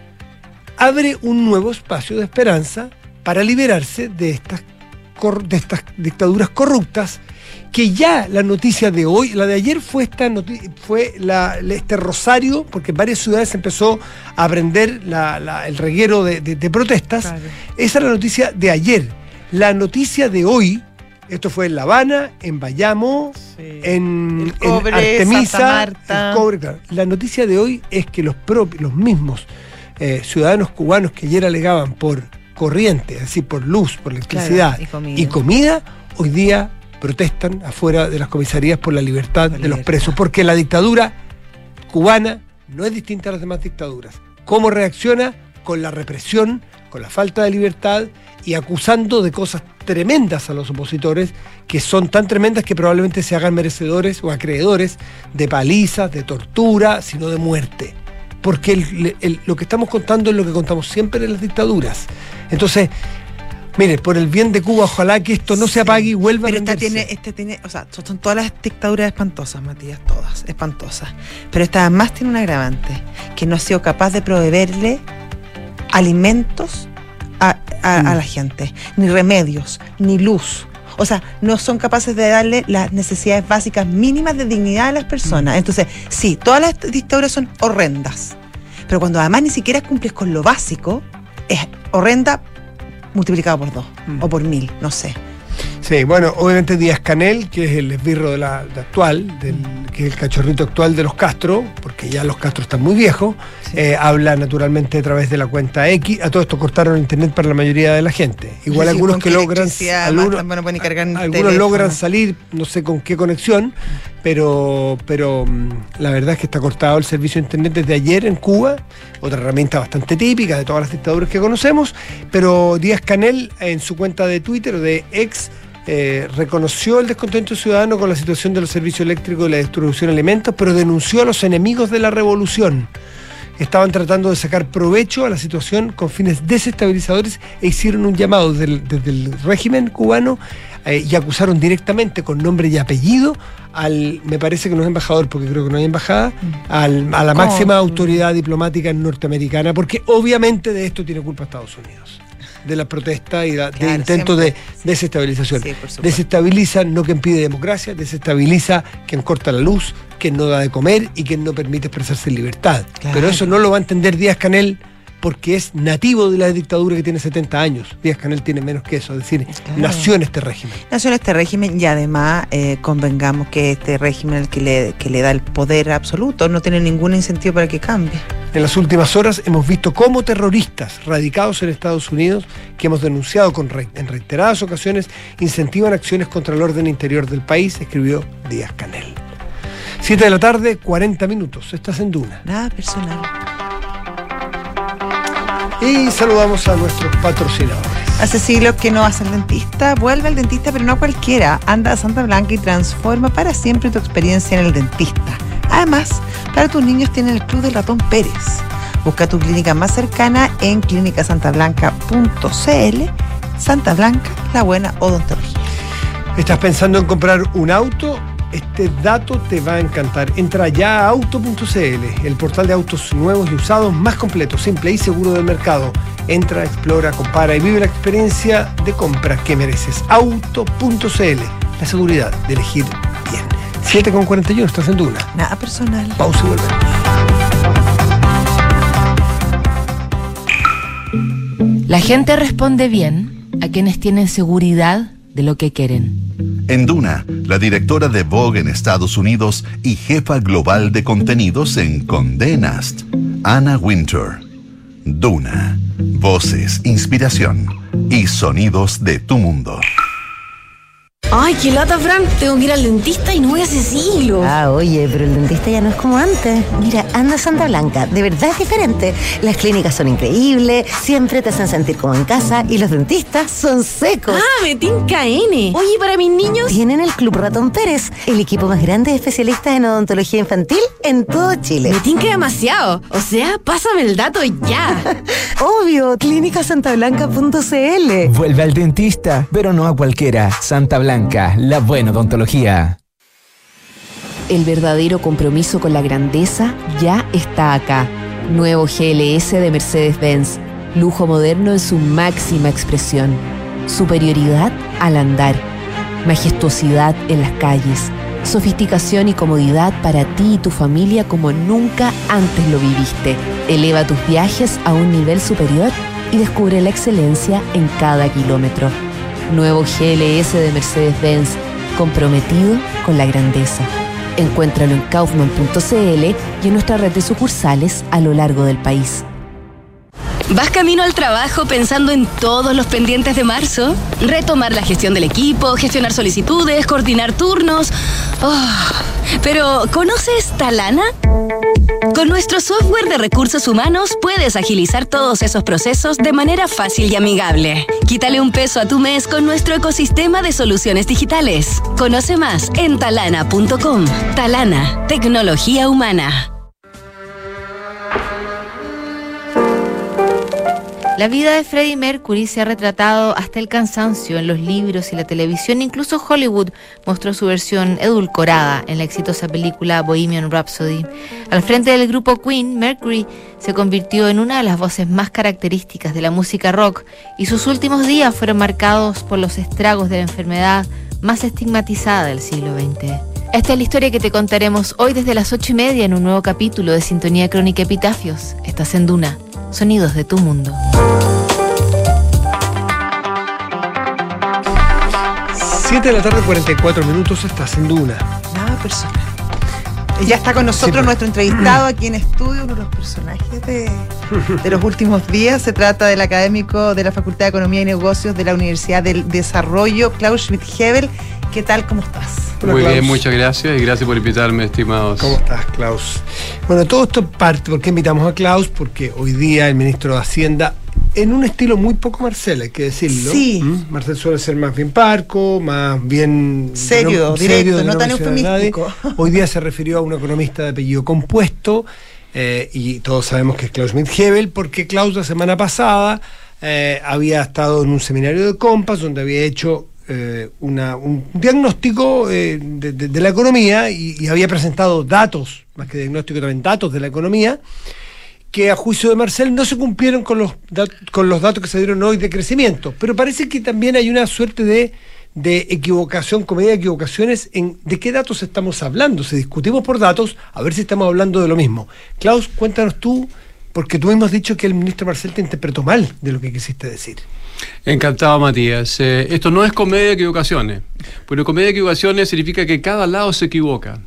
abre un nuevo espacio de esperanza para liberarse de estas, de estas dictaduras corruptas, que ya la noticia de hoy, la de ayer fue, esta noti- fue la, este rosario, porque en varias ciudades empezó a prender la, la, el reguero de, de, de protestas. Claro. Esa es la noticia de ayer. La noticia de hoy, esto fue en La Habana, en Bayamo, sí. en, el Cobre, en Artemisa, Santa Marta. El Cobre, claro. La noticia de hoy es que los propios, los mismos eh, ciudadanos cubanos que ayer alegaban por corriente, es decir, por luz, por electricidad, claro, y, comida. y comida, hoy día protestan afuera de las comisarías por la libertad por de libertad. los presos, porque la dictadura cubana no es distinta a las demás dictaduras. ¿Cómo reacciona? Con la represión, con la falta de libertad y acusando de cosas tremendas a los opositores, que son tan tremendas que probablemente se hagan merecedores o acreedores de palizas, de tortura, sino de muerte. Porque el, el, lo que estamos contando es lo que contamos siempre en las dictaduras. Entonces, mire, por el bien de Cuba, ojalá que esto no se apague y vuelva pero a rendirse. Esta tiene, este tiene, o sea, son todas las dictaduras espantosas, Matías, todas espantosas. Pero esta además tiene un agravante, que no ha sido capaz de proveerle alimentos a, a, mm. a la gente, ni remedios, ni luz. O sea, no son capaces de darle las necesidades básicas mínimas de dignidad a las personas. Mm. Entonces, sí, todas las dictaduras son horrendas, pero cuando además ni siquiera cumples con lo básico, es horrenda multiplicado por dos, mm. o por mil, no sé. Sí, bueno, obviamente Díaz-Canel, que es el esbirro de la de actual, del, que es el cachorrito actual de los Castro, porque ya los Castro están muy viejos, sí. eh, habla naturalmente a través de la cuenta X. A todo esto cortaron internet para la mayoría de la gente. Igual sí, algunos que logran, algunos, bueno, pueden cargar algunos teléfono. logran salir, no sé con qué conexión, pero, pero la verdad es que está cortado el servicio de internet desde ayer en Cuba, otra herramienta bastante típica de todas las dictaduras que conocemos, pero Díaz-Canel en su cuenta de Twitter o de X Eh, reconoció el descontento ciudadano con la situación de los servicios eléctricos y la distribución de alimentos, pero denunció a los enemigos de la revolución. Estaban tratando de sacar provecho a la situación con fines desestabilizadores e hicieron un llamado desde el, desde el régimen cubano eh, y acusaron directamente con nombre y apellido al, me parece que no es embajador, porque creo que no hay embajada, al, a la máxima oh. autoridad diplomática norteamericana, porque obviamente de esto tiene culpa Estados Unidos. De la protesta y de, claro, de intentos de desestabilización. Sí, desestabiliza no quien pide democracia, desestabiliza quien corta la luz, quien no da de comer y quien no permite expresarse en libertad. Claro. Pero eso no lo va a entender Díaz-Canel porque es nativo de la dictadura que tiene setenta años. Díaz-Canel tiene menos que eso, es decir, claro. nació en este régimen. Nació en este régimen y además eh, convengamos que este régimen el que le, que le da el poder absoluto no tiene ningún incentivo para que cambie. En las últimas horas hemos visto cómo terroristas radicados en Estados Unidos, que hemos denunciado con re- en reiteradas ocasiones, incentivan acciones contra el orden interior del país, escribió Díaz Canel. siete de la tarde, cuarenta minutos. Estás en Duna. Nada personal. Y saludamos a nuestros patrocinadores. Hace siglos que no vas al dentista. Vuelve al dentista, pero no a cualquiera. Anda a Santa Blanca y transforma para siempre tu experiencia en el dentista. Además, para tus niños tienen el Club del Ratón Pérez. Busca tu clínica más cercana en clínica santa blanca punto c l. Santa Blanca, la buena odontología. ¿Estás pensando en comprar un auto? Este dato te va a encantar. Entra ya a auto punto c l, el portal de autos nuevos y usados más completo, simple y seguro del mercado. Entra, explora, compara y vive la experiencia de compra que mereces. auto punto c l, la seguridad de elegir bien. siete con cuarenta y uno, estás en Duna. Nada personal. Pausa y volvemos. La gente responde bien a quienes tienen seguridad de lo que quieren. En Duna, la directora de Vogue en Estados Unidos y jefa global de contenidos en Condé Nast, Anna Wintour. Duna, voces, inspiración y sonidos de tu mundo. Ay, qué lata, Fran. Tengo que ir al dentista y no voy hace siglos. Ah, oye, pero el dentista ya no es como antes. Mira, anda a Santa Blanca, de verdad es diferente. Las clínicas son increíbles, siempre te hacen sentir como en casa y los dentistas son secos. Ah, me tinca N. Oye, para mis niños... Tienen el Club Ratón Pérez, el equipo más grande de especialistas en odontología infantil en todo Chile. Me tinca demasiado. O sea, pásame el dato ya. Obvio, clínica santa blanca punto c l. Vuelve al dentista, pero no a cualquiera. Santa Blanca, la buena odontología. El verdadero compromiso con la grandeza ya está acá. Nuevo G L S de Mercedes-Benz. Lujo moderno en su máxima expresión. Superioridad al andar. Majestuosidad en las calles. Sofisticación y comodidad para ti y tu familia como nunca antes lo viviste. Eleva tus viajes a un nivel superior y descubre la excelencia en cada kilómetro. Nuevo G L S de Mercedes-Benz, comprometido con la grandeza. Encuéntralo en kaufman punto c l y en nuestra red de sucursales a lo largo del país. ¿Vas camino al trabajo pensando en todos los pendientes de marzo? Retomar la gestión del equipo, gestionar solicitudes, coordinar turnos. Oh, pero, ¿conoces Talana? Con nuestro software de recursos humanos puedes agilizar todos esos procesos de manera fácil y amigable. Quítale un peso a tu mes con nuestro ecosistema de soluciones digitales. Conoce más en talana punto com. Talana, tecnología humana. La vida de Freddie Mercury se ha retratado hasta el cansancio en los libros y la televisión. Incluso Hollywood mostró su versión edulcorada en la exitosa película Bohemian Rhapsody. Al frente del grupo Queen, Mercury se convirtió en una de las voces más características de la música rock y sus últimos días fueron marcados por los estragos de la enfermedad más estigmatizada del siglo veinte. Esta es la historia que te contaremos hoy desde las ocho y media en un nuevo capítulo de Sintonía Crónica Epitafios. Estás en Duna. Sonidos de tu mundo. siete de la tarde, cuarenta y cuatro minutos, estás en Duna. Nada personal. Ya está con nosotros Sí, nuestro entrevistado aquí en estudio, uno de los personajes de, de los últimos días. Se trata del académico de la Facultad de Economía y Negocios de la Universidad del Desarrollo, Klaus Schmidt-Hebel. ¿Qué tal? ¿Cómo estás? Hola, Muy Klaus. bien, muchas gracias y gracias por invitarme, estimados. ¿Cómo estás, Klaus? Bueno, todo esto parte, ¿por qué invitamos a Klaus? Porque hoy día el ministro de Hacienda, en un estilo muy poco Marcel, hay que decirlo. Sí. ¿Mm? Marcel suele ser más bien parco, más bien... Serio, no- directo, de no tan mencionar a nadie. eufemístico. Hoy día se refirió a un economista de apellido compuesto, eh, y todos sabemos que es Klaus Schmidt-Hebel, porque Klaus la semana pasada eh, había estado en un seminario de Compass, donde había hecho... Eh, una, un diagnóstico eh, de, de, de la economía y, y había presentado datos, más que diagnóstico también datos de la economía, que a juicio de Marcel no se cumplieron con los, dat- con los datos que se dieron hoy de crecimiento, pero parece que también hay una suerte de, de equivocación, comedia de equivocaciones en de qué datos estamos hablando. Si discutimos por datos, a ver si estamos hablando de lo mismo. Klaus, cuéntanos tú, porque tú hemos dicho que el ministro Marcel te interpretó mal de lo que quisiste decir. Encantado, Matías. Eh, esto no es comedia de equivocaciones, porque comedia de equivocaciones significa que cada lado se equivoca.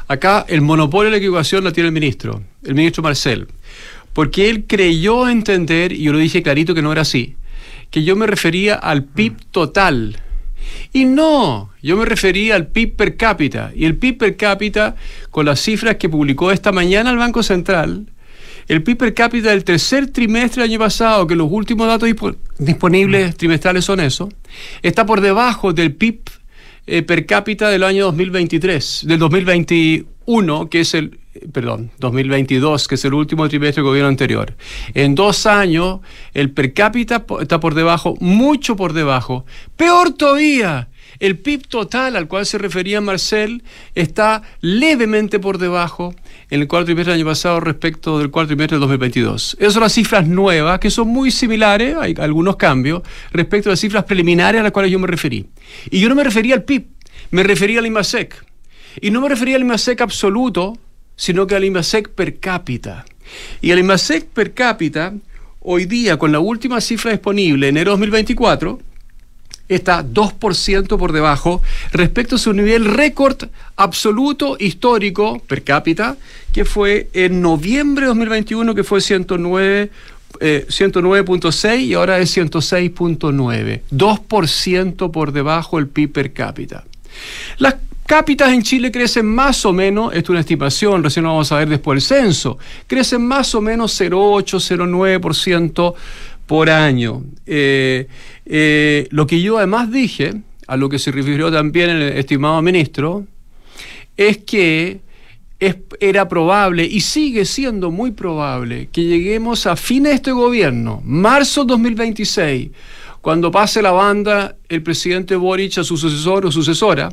Acá el monopolio de la equivocación lo tiene el ministro, el ministro Marcel, porque él creyó entender, y yo lo dije clarito que no era así, que yo me refería al P I B total. Y no, yo me refería al P I B per cápita. Y el P I B per cápita, con las cifras que publicó esta mañana el Banco Central, el P I B per cápita del tercer trimestre del año pasado, que los últimos datos disp- disponibles trimestrales son eso, está por debajo del P I B eh, per cápita del año dos mil veintitrés, del dos mil veintiuno, que es el, perdón, dos mil veintidós, que es el último trimestre del gobierno anterior. En dos años, el per cápita está por debajo, mucho por debajo. Peor todavía, el P I B total al cual se refería Marcel está levemente por debajo en el cuarto trimestre del año pasado respecto del cuarto trimestre del dos mil veintidós. Esas son las cifras nuevas, que son muy similares, hay algunos cambios, respecto a las cifras preliminares a las cuales yo me referí. Y yo no me refería al P I B, me refería al IMASEC. Y no me refería al IMASEC absoluto, sino que al IMASEC per cápita. Y el IMASEC per cápita, hoy día, con la última cifra disponible, enero dos mil veinticuatro, está dos por ciento por debajo respecto a su nivel récord absoluto histórico per cápita, que fue en noviembre de dos mil veintiuno, que fue ciento nueve punto seis y ahora es ciento seis punto nueve. dos por ciento por debajo el P I B per cápita. Las cápitas en Chile crecen más o menos, esto es una estimación, recién lo vamos a ver después del censo, crecen más o menos cero coma ocho, cero coma nueve por ciento por año. Eh, eh, lo que yo además dije, a lo que se refirió también el estimado ministro, es que es, era probable y sigue siendo muy probable que lleguemos a fin de este gobierno, marzo dos mil veintiséis, cuando pase la banda el presidente Boric a su sucesor o sucesora,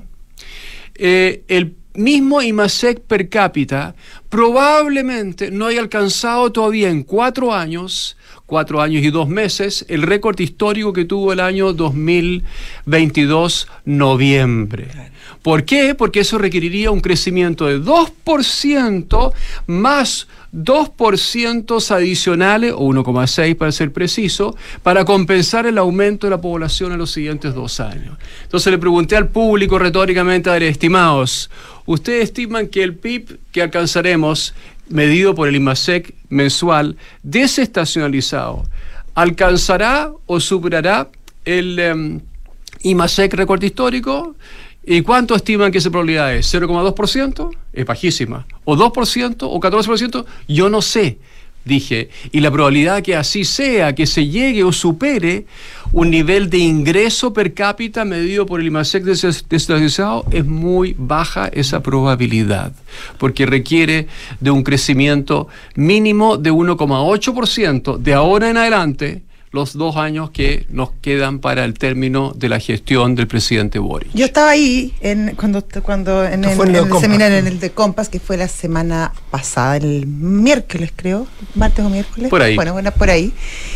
eh, el mismo IMASEC per cápita probablemente no haya alcanzado todavía en cuatro años, cuatro años y dos meses, el récord histórico que tuvo el año dos mil veintidós, noviembre. ¿Por qué? Porque eso requeriría un crecimiento de dos por ciento más dos por ciento adicionales, o uno coma seis para ser preciso, para compensar el aumento de la población en los siguientes dos años. Entonces le pregunté al público retóricamente, a ver, estimados, ¿ustedes estiman que el P I B que alcanzaremos, medido por el IMASEC mensual, desestacionalizado, alcanzará o superará el um, IMASEC récord histórico? ¿Y cuánto estiman que esa probabilidad es? ¿cero coma dos por ciento? Es bajísima. ¿O dos por ciento? ¿O catorce por ciento? Yo no sé, dije. Y la probabilidad que así sea, que se llegue o supere un nivel de ingreso per cápita medido por el IMASEC desestacionalizado, es muy baja esa probabilidad, porque requiere de un crecimiento mínimo de uno coma ocho por ciento de ahora en adelante, los dos años que nos quedan para el término de la gestión del presidente Boric. Yo estaba ahí en, cuando, cuando en el, en el seminario, en el de Compass, que fue la semana pasada, el miércoles creo, martes o miércoles. Por ahí. Bueno, bueno, por ahí.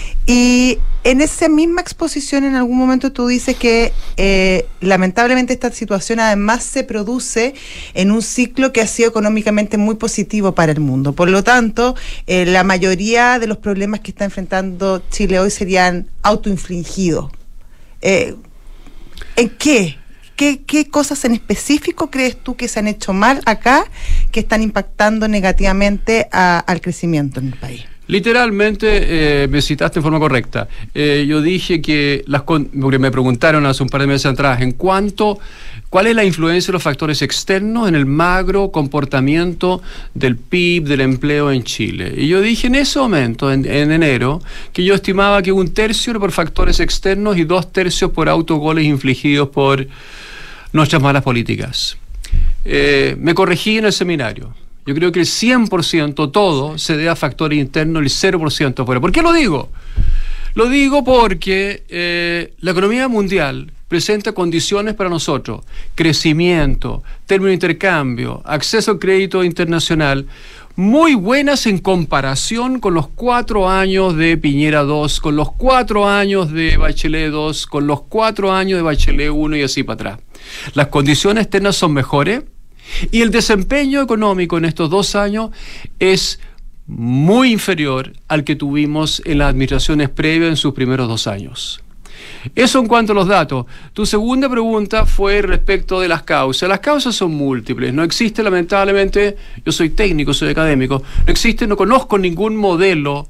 Y en esa misma exposición en algún momento tú dices que eh, lamentablemente esta situación además se produce en un ciclo que ha sido económicamente muy positivo para el mundo. Por lo tanto, eh, la mayoría de los problemas que está enfrentando Chile hoy serían autoinfligidos. Eh, ¿En qué? ¿Qué, ¿Qué cosas en específico crees tú que se han hecho mal acá que están impactando negativamente a, al crecimiento en el país? Literalmente, eh, me citaste en forma correcta. Eh, yo dije que, las con, porque me preguntaron hace un par de meses atrás, en cuanto, ¿cuál es la influencia de los factores externos en el macro comportamiento del P I B, del empleo en Chile? Y yo dije en ese momento, en, en enero, que yo estimaba que un tercio era por factores externos y dos tercios por autogoles infligidos por nuestras malas políticas. Eh, me corregí en el seminario. Yo creo que el cien por ciento todo se debe a factores internos y el cero por ciento afuera. ¿Por qué lo digo? Lo digo porque eh, la economía mundial presenta condiciones para nosotros: crecimiento, término de intercambio, acceso al crédito internacional, muy buenas en comparación con los cuatro años de Piñera dos, con los cuatro años de Bachelet dos, con los cuatro años de Bachelet uno y así para atrás. Las condiciones externas son mejores. Y el desempeño económico en estos dos años es muy inferior al que tuvimos en las administraciones previas en sus primeros dos años. Eso en cuanto a los datos. Tu segunda pregunta fue respecto de las causas. Las causas son múltiples. No existe, lamentablemente, yo soy técnico, soy académico, no existe, no conozco ningún modelo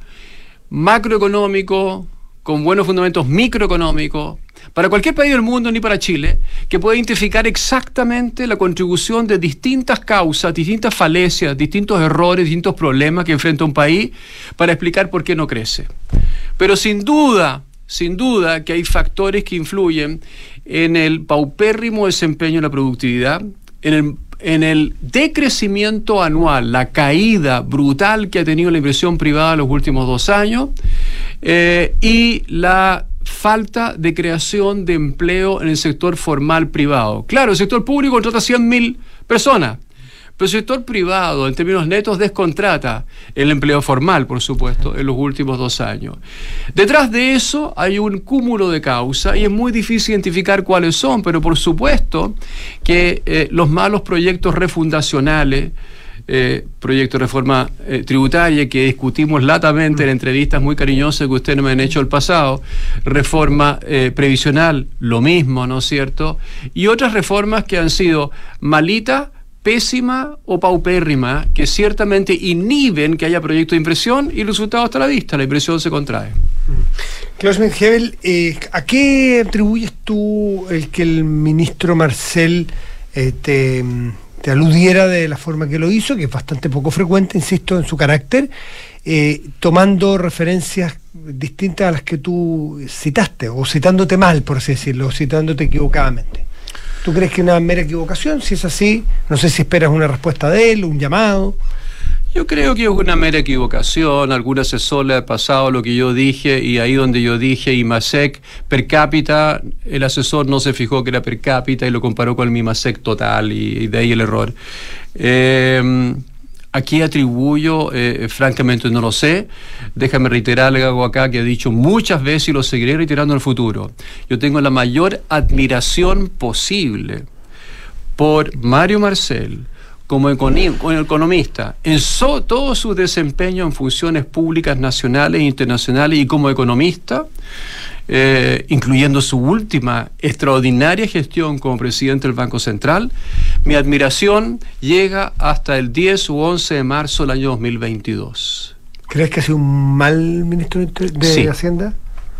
macroeconómico con buenos fundamentos microeconómicos para cualquier país del mundo, ni para Chile, que pueda identificar exactamente la contribución de distintas causas, distintas falencias, distintos errores, distintos problemas que enfrenta un país para explicar por qué no crece. Pero sin duda, sin duda que hay factores que influyen en el paupérrimo desempeño de la productividad, en el, en el decrecimiento anual, la caída brutal que ha tenido la inversión privada en los últimos dos años, eh, y la falta de creación de empleo en el sector formal privado. Claro, el sector público contrata cien mil personas, pero el sector privado, en términos netos, descontrata el empleo formal, por supuesto, en los últimos dos años. Detrás de eso hay un cúmulo de causas y es muy difícil identificar cuáles son, pero por supuesto que eh, los malos proyectos refundacionales, Eh, proyecto de reforma eh, tributaria que discutimos latamente en entrevistas muy cariñosas que ustedes me han hecho el pasado, reforma eh, previsional, lo mismo, ¿no es cierto? Y otras reformas que han sido malitas, pésima o paupérrima, que ciertamente inhiben que haya proyectos de inversión y el resultado está a la vista, la inversión se contrae. Klaus Schmidl, eh, ¿a qué atribuyes tú el que el ministro Marcel eh, te... te aludiera de la forma que lo hizo, que es bastante poco frecuente, insisto, en su carácter, eh, tomando referencias distintas a las que tú citaste, o citándote mal, por así decirlo, o citándote equivocadamente? ¿Tú crees que es una mera equivocación? Si es así, no sé si esperas una respuesta de él, un llamado. Yo creo que es una mera equivocación. Algún asesor le ha pasado lo que yo dije, y ahí donde yo dije IMASEC per cápita, el asesor no se fijó que era per cápita y lo comparó con el IMASEC total, y, y de ahí el error. Eh, ¿A qué atribuyo? Eh, francamente no lo sé. Déjame reiterarle algo acá que he dicho muchas veces y lo seguiré reiterando en el futuro. Yo tengo la mayor admiración posible por Mario Marcel como economista, en so, todo su desempeño en funciones públicas nacionales e internacionales, y como economista, eh, incluyendo su última extraordinaria gestión como presidente del Banco Central. Mi admiración llega hasta el diez u once de marzo del año dos mil veintidós. ¿Crees que ha sido un mal ministro de sí. Hacienda?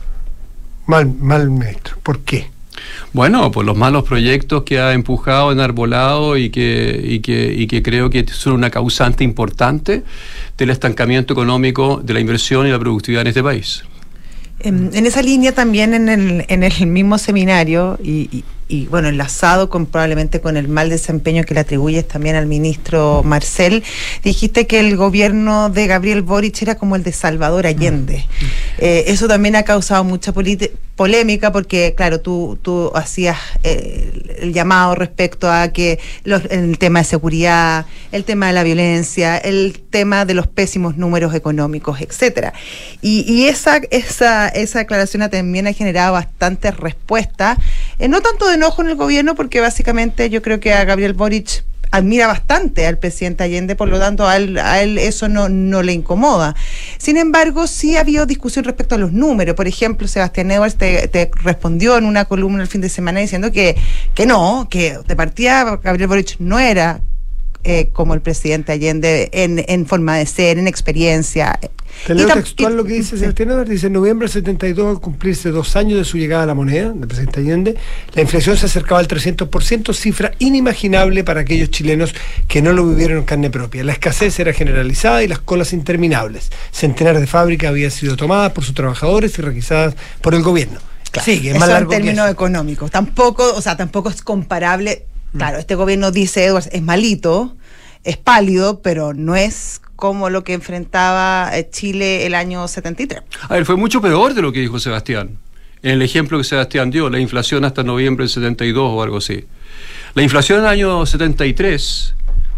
Mal, mal ministro. ¿Por qué? Bueno, por los malos proyectos que ha empujado, enarbolado, y que, y que, y que creo que son una causante importante del estancamiento económico, de la inversión y la productividad en este país. En, en esa línea también, en el, en el mismo seminario, y, y, y bueno, enlazado con probablemente con el mal desempeño que le atribuyes también al ministro Marcel, dijiste que el gobierno de Gabriel Boric era como el de Salvador Allende. Mm. Eh, eso también ha causado mucha polémica, porque claro, tú, tú hacías eh, el llamado respecto a que los, el tema de seguridad, el tema de la violencia, el tema de los pésimos números económicos, etcétera. Y, y esa, esa, esa declaración también ha generado bastantes respuestas, eh, no tanto de enojo en el gobierno, porque básicamente yo creo que a Gabriel Boric admira bastante al presidente Allende, por lo tanto a él, a él eso no, no le incomoda. Sin embargo, sí ha habido discusión respecto a los números. Por ejemplo, Sebastián Edwards te, te respondió en una columna el fin de semana diciendo que, que no, que de partida Gabriel Boric no era eh, como el presidente Allende en, en forma de ser, en experiencia. Te leo textual lo que dice Sebastián Edwards. Dice: en noviembre del setenta y dos, al cumplirse dos años de su llegada a la moneda del presidente Allende, la inflación se acercaba al trescientos por ciento, cifra inimaginable para aquellos chilenos que no lo vivieron en carne propia. La escasez era generalizada y las colas interminables. Centenares de fábricas habían sido tomadas por sus trabajadores y requisadas por el gobierno. Claro, sí, que es más largo en términos económicos. Tampoco, o sea, tampoco es comparable. Claro, este gobierno, dice Edwards, es malito, es pálido, pero no es como lo que enfrentaba Chile el año setenta y tres. A ver, fue mucho peor de lo que dijo Sebastián. En el ejemplo que Sebastián dio, la inflación hasta noviembre del setenta y dos o algo así. La inflación en el año setenta y tres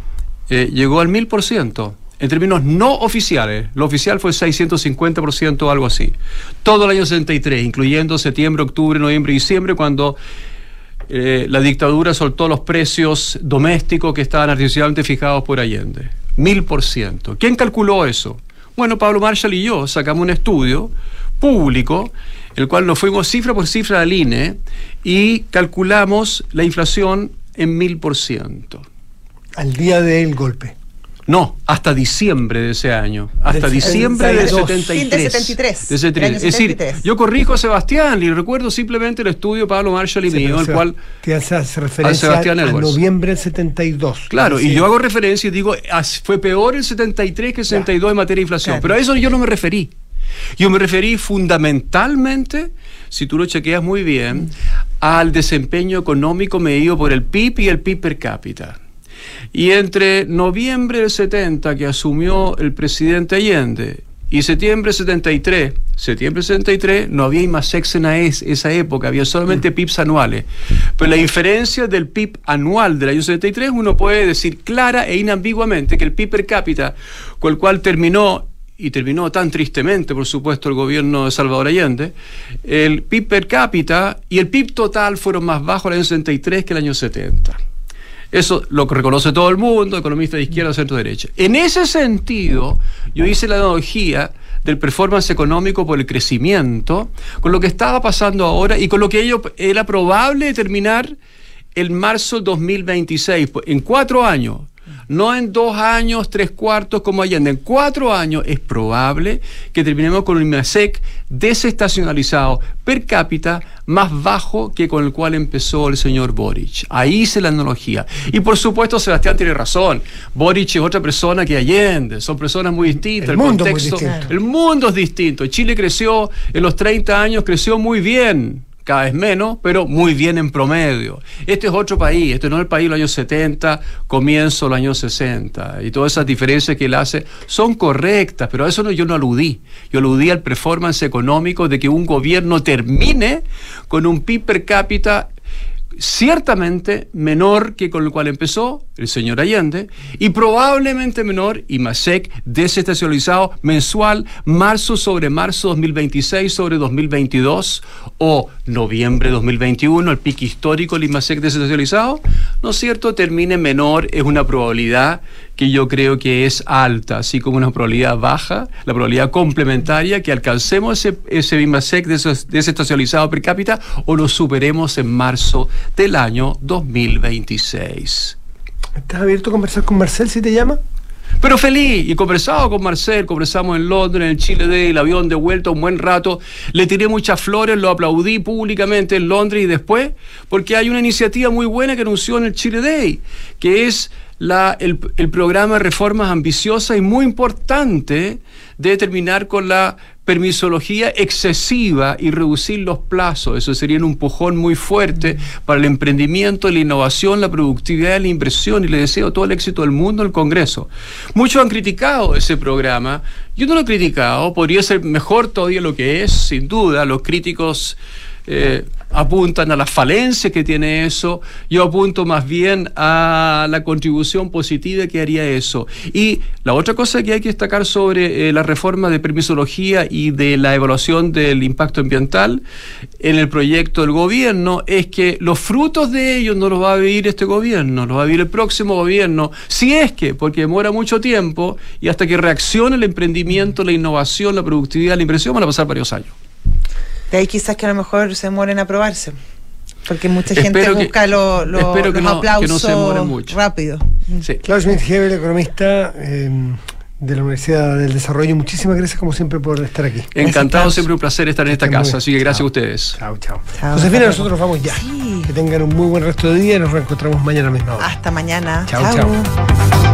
eh, llegó al mil por ciento. En términos no oficiales, lo oficial fue seiscientos cincuenta por ciento o algo así. Todo el año setenta y tres, incluyendo septiembre, octubre, noviembre y diciembre, cuando eh, la dictadura soltó los precios domésticos que estaban artificialmente fijados por Allende. Mil por ciento. ¿Quién calculó eso? Bueno, Pablo Marshall y yo sacamos un estudio público en el cual nos fuimos cifra por cifra al I N E y calculamos la inflación en mil por ciento. Al día del golpe. No, hasta diciembre de ese año. Hasta Del- diciembre del del setenta y setenta y tres. Fin tres. del setenta y tres. Del setenta y tres. El año Es decir, setenta y tres. yo corrijo a Sebastián y recuerdo simplemente el estudio de Pablo Marshall y Sí, mío, pero el Seb- cual... te hace, hace referencia Sebastián a, a Edwards. noviembre del setenta y dos. Claro, Sí. y yo hago referencia y digo, as- fue peor el setenta y tres que el setenta y dos en materia de inflación. Claro. Pero a eso yo no me referí. Yo me referí fundamentalmente, si tú lo chequeas muy bien, al desempeño económico medido por el P I B y el P I B per cápita. Y entre noviembre del setenta, que asumió el presidente Allende, y septiembre del setenta y tres, septiembre del setenta y tres, no había IMASEC en esa época, había solamente P I Bs anuales. Pero la diferencia del P I B anual del año setenta y tres, uno puede decir clara e inambiguamente que el P I B per cápita, con el cual terminó, y terminó tan tristemente, por supuesto, el gobierno de Salvador Allende, el P I B per cápita y el P I B total fueron más bajos el año setenta y tres que el año setenta. Eso lo reconoce todo el mundo, economistas de izquierda, centro, derecha. En ese sentido, yo hice la analogía del performance económico por el crecimiento, con lo que estaba pasando ahora y con lo que ello era probable terminar en marzo del dos mil veintiséis, en cuatro años. No en dos años, tres cuartos como Allende. En cuatro años es probable que terminemos con un IMASEC desestacionalizado per cápita más bajo que con el cual empezó el señor Boric. Ahí hice la analogía. Y por supuesto Sebastián tiene razón. Boric es otra persona que Allende. Son personas muy distintas. El mundo es muy distinto. El mundo es distinto. Chile creció en los treinta años, creció muy bien. Cada vez menos, pero muy bien en promedio. Este es otro país, este no es el país de los años setenta, comienzo de los años sesenta, y todas esas diferencias que él hace son correctas, pero a eso no, yo no aludí. Yo aludí al performance económico de que un gobierno termine con un P I B per cápita ciertamente menor que con el cual empezó el señor Allende y probablemente menor IMASEC desestacionalizado mensual marzo sobre marzo dos mil veintiséis sobre dos mil veintidós o noviembre dos mil veintiuno, el pico histórico del IMASEC desestacionalizado, ¿no es cierto? Termine menor, es una probabilidad que yo creo que es alta, así como una probabilidad baja, la probabilidad complementaria que alcancemos ese, ese IMASEC desestacionalizado per cápita o lo superemos en marzo del año dos mil veintiséis. ¿Estás abierto a conversar con Marcel si te llama? Pero feliz, y conversado con Marcel, conversamos en Londres, en el Chile Day, el avión de vuelta un buen rato, le tiré muchas flores, lo aplaudí públicamente en Londres y después, porque hay una iniciativa muy buena que anunció en el Chile Day, que es la, el, el programa de reformas ambiciosas y muy importante de terminar con la permisología excesiva y reducir los plazos. Eso sería un empujón muy fuerte para el emprendimiento, la innovación, la productividad y la inversión, y le deseo todo el éxito del mundo al Congreso. Muchos han criticado ese programa, yo no lo he criticado, podría ser mejor todavía lo que es, sin duda. Los críticos eh, apuntan a las falencias que tiene eso, yo apunto más bien a la contribución positiva que haría eso. Y la otra cosa que hay que destacar sobre eh, la reforma de permisología y de la evaluación del impacto ambiental en el proyecto del gobierno es que los frutos de ellos no los va a vivir este gobierno, los va a vivir el próximo gobierno, si es que, porque demora mucho tiempo y hasta que reaccione el emprendimiento, la innovación, la productividad, la inversión, van a pasar varios años. De ahí quizás que a lo mejor se demoren a aprobarse. Porque mucha gente Espero que- busca lo- lo- espero que los no- que aplausos no se demoren mucho. rápido. Sí. Klaus Schmidt-Hebel, economista eh, de la Universidad del Desarrollo. Muchísimas gracias como siempre por estar aquí. Encantado, Klaus. siempre un placer estar en esta Estén muy casa, bien. así que gracias Chao. a ustedes. Chao, chao. Chao, Josefina, hasta luego. nosotros vamos ya. Sí. Que tengan un muy buen resto de día y nos reencontramos mañana a la misma hora. Hasta mañana. Chao, chao.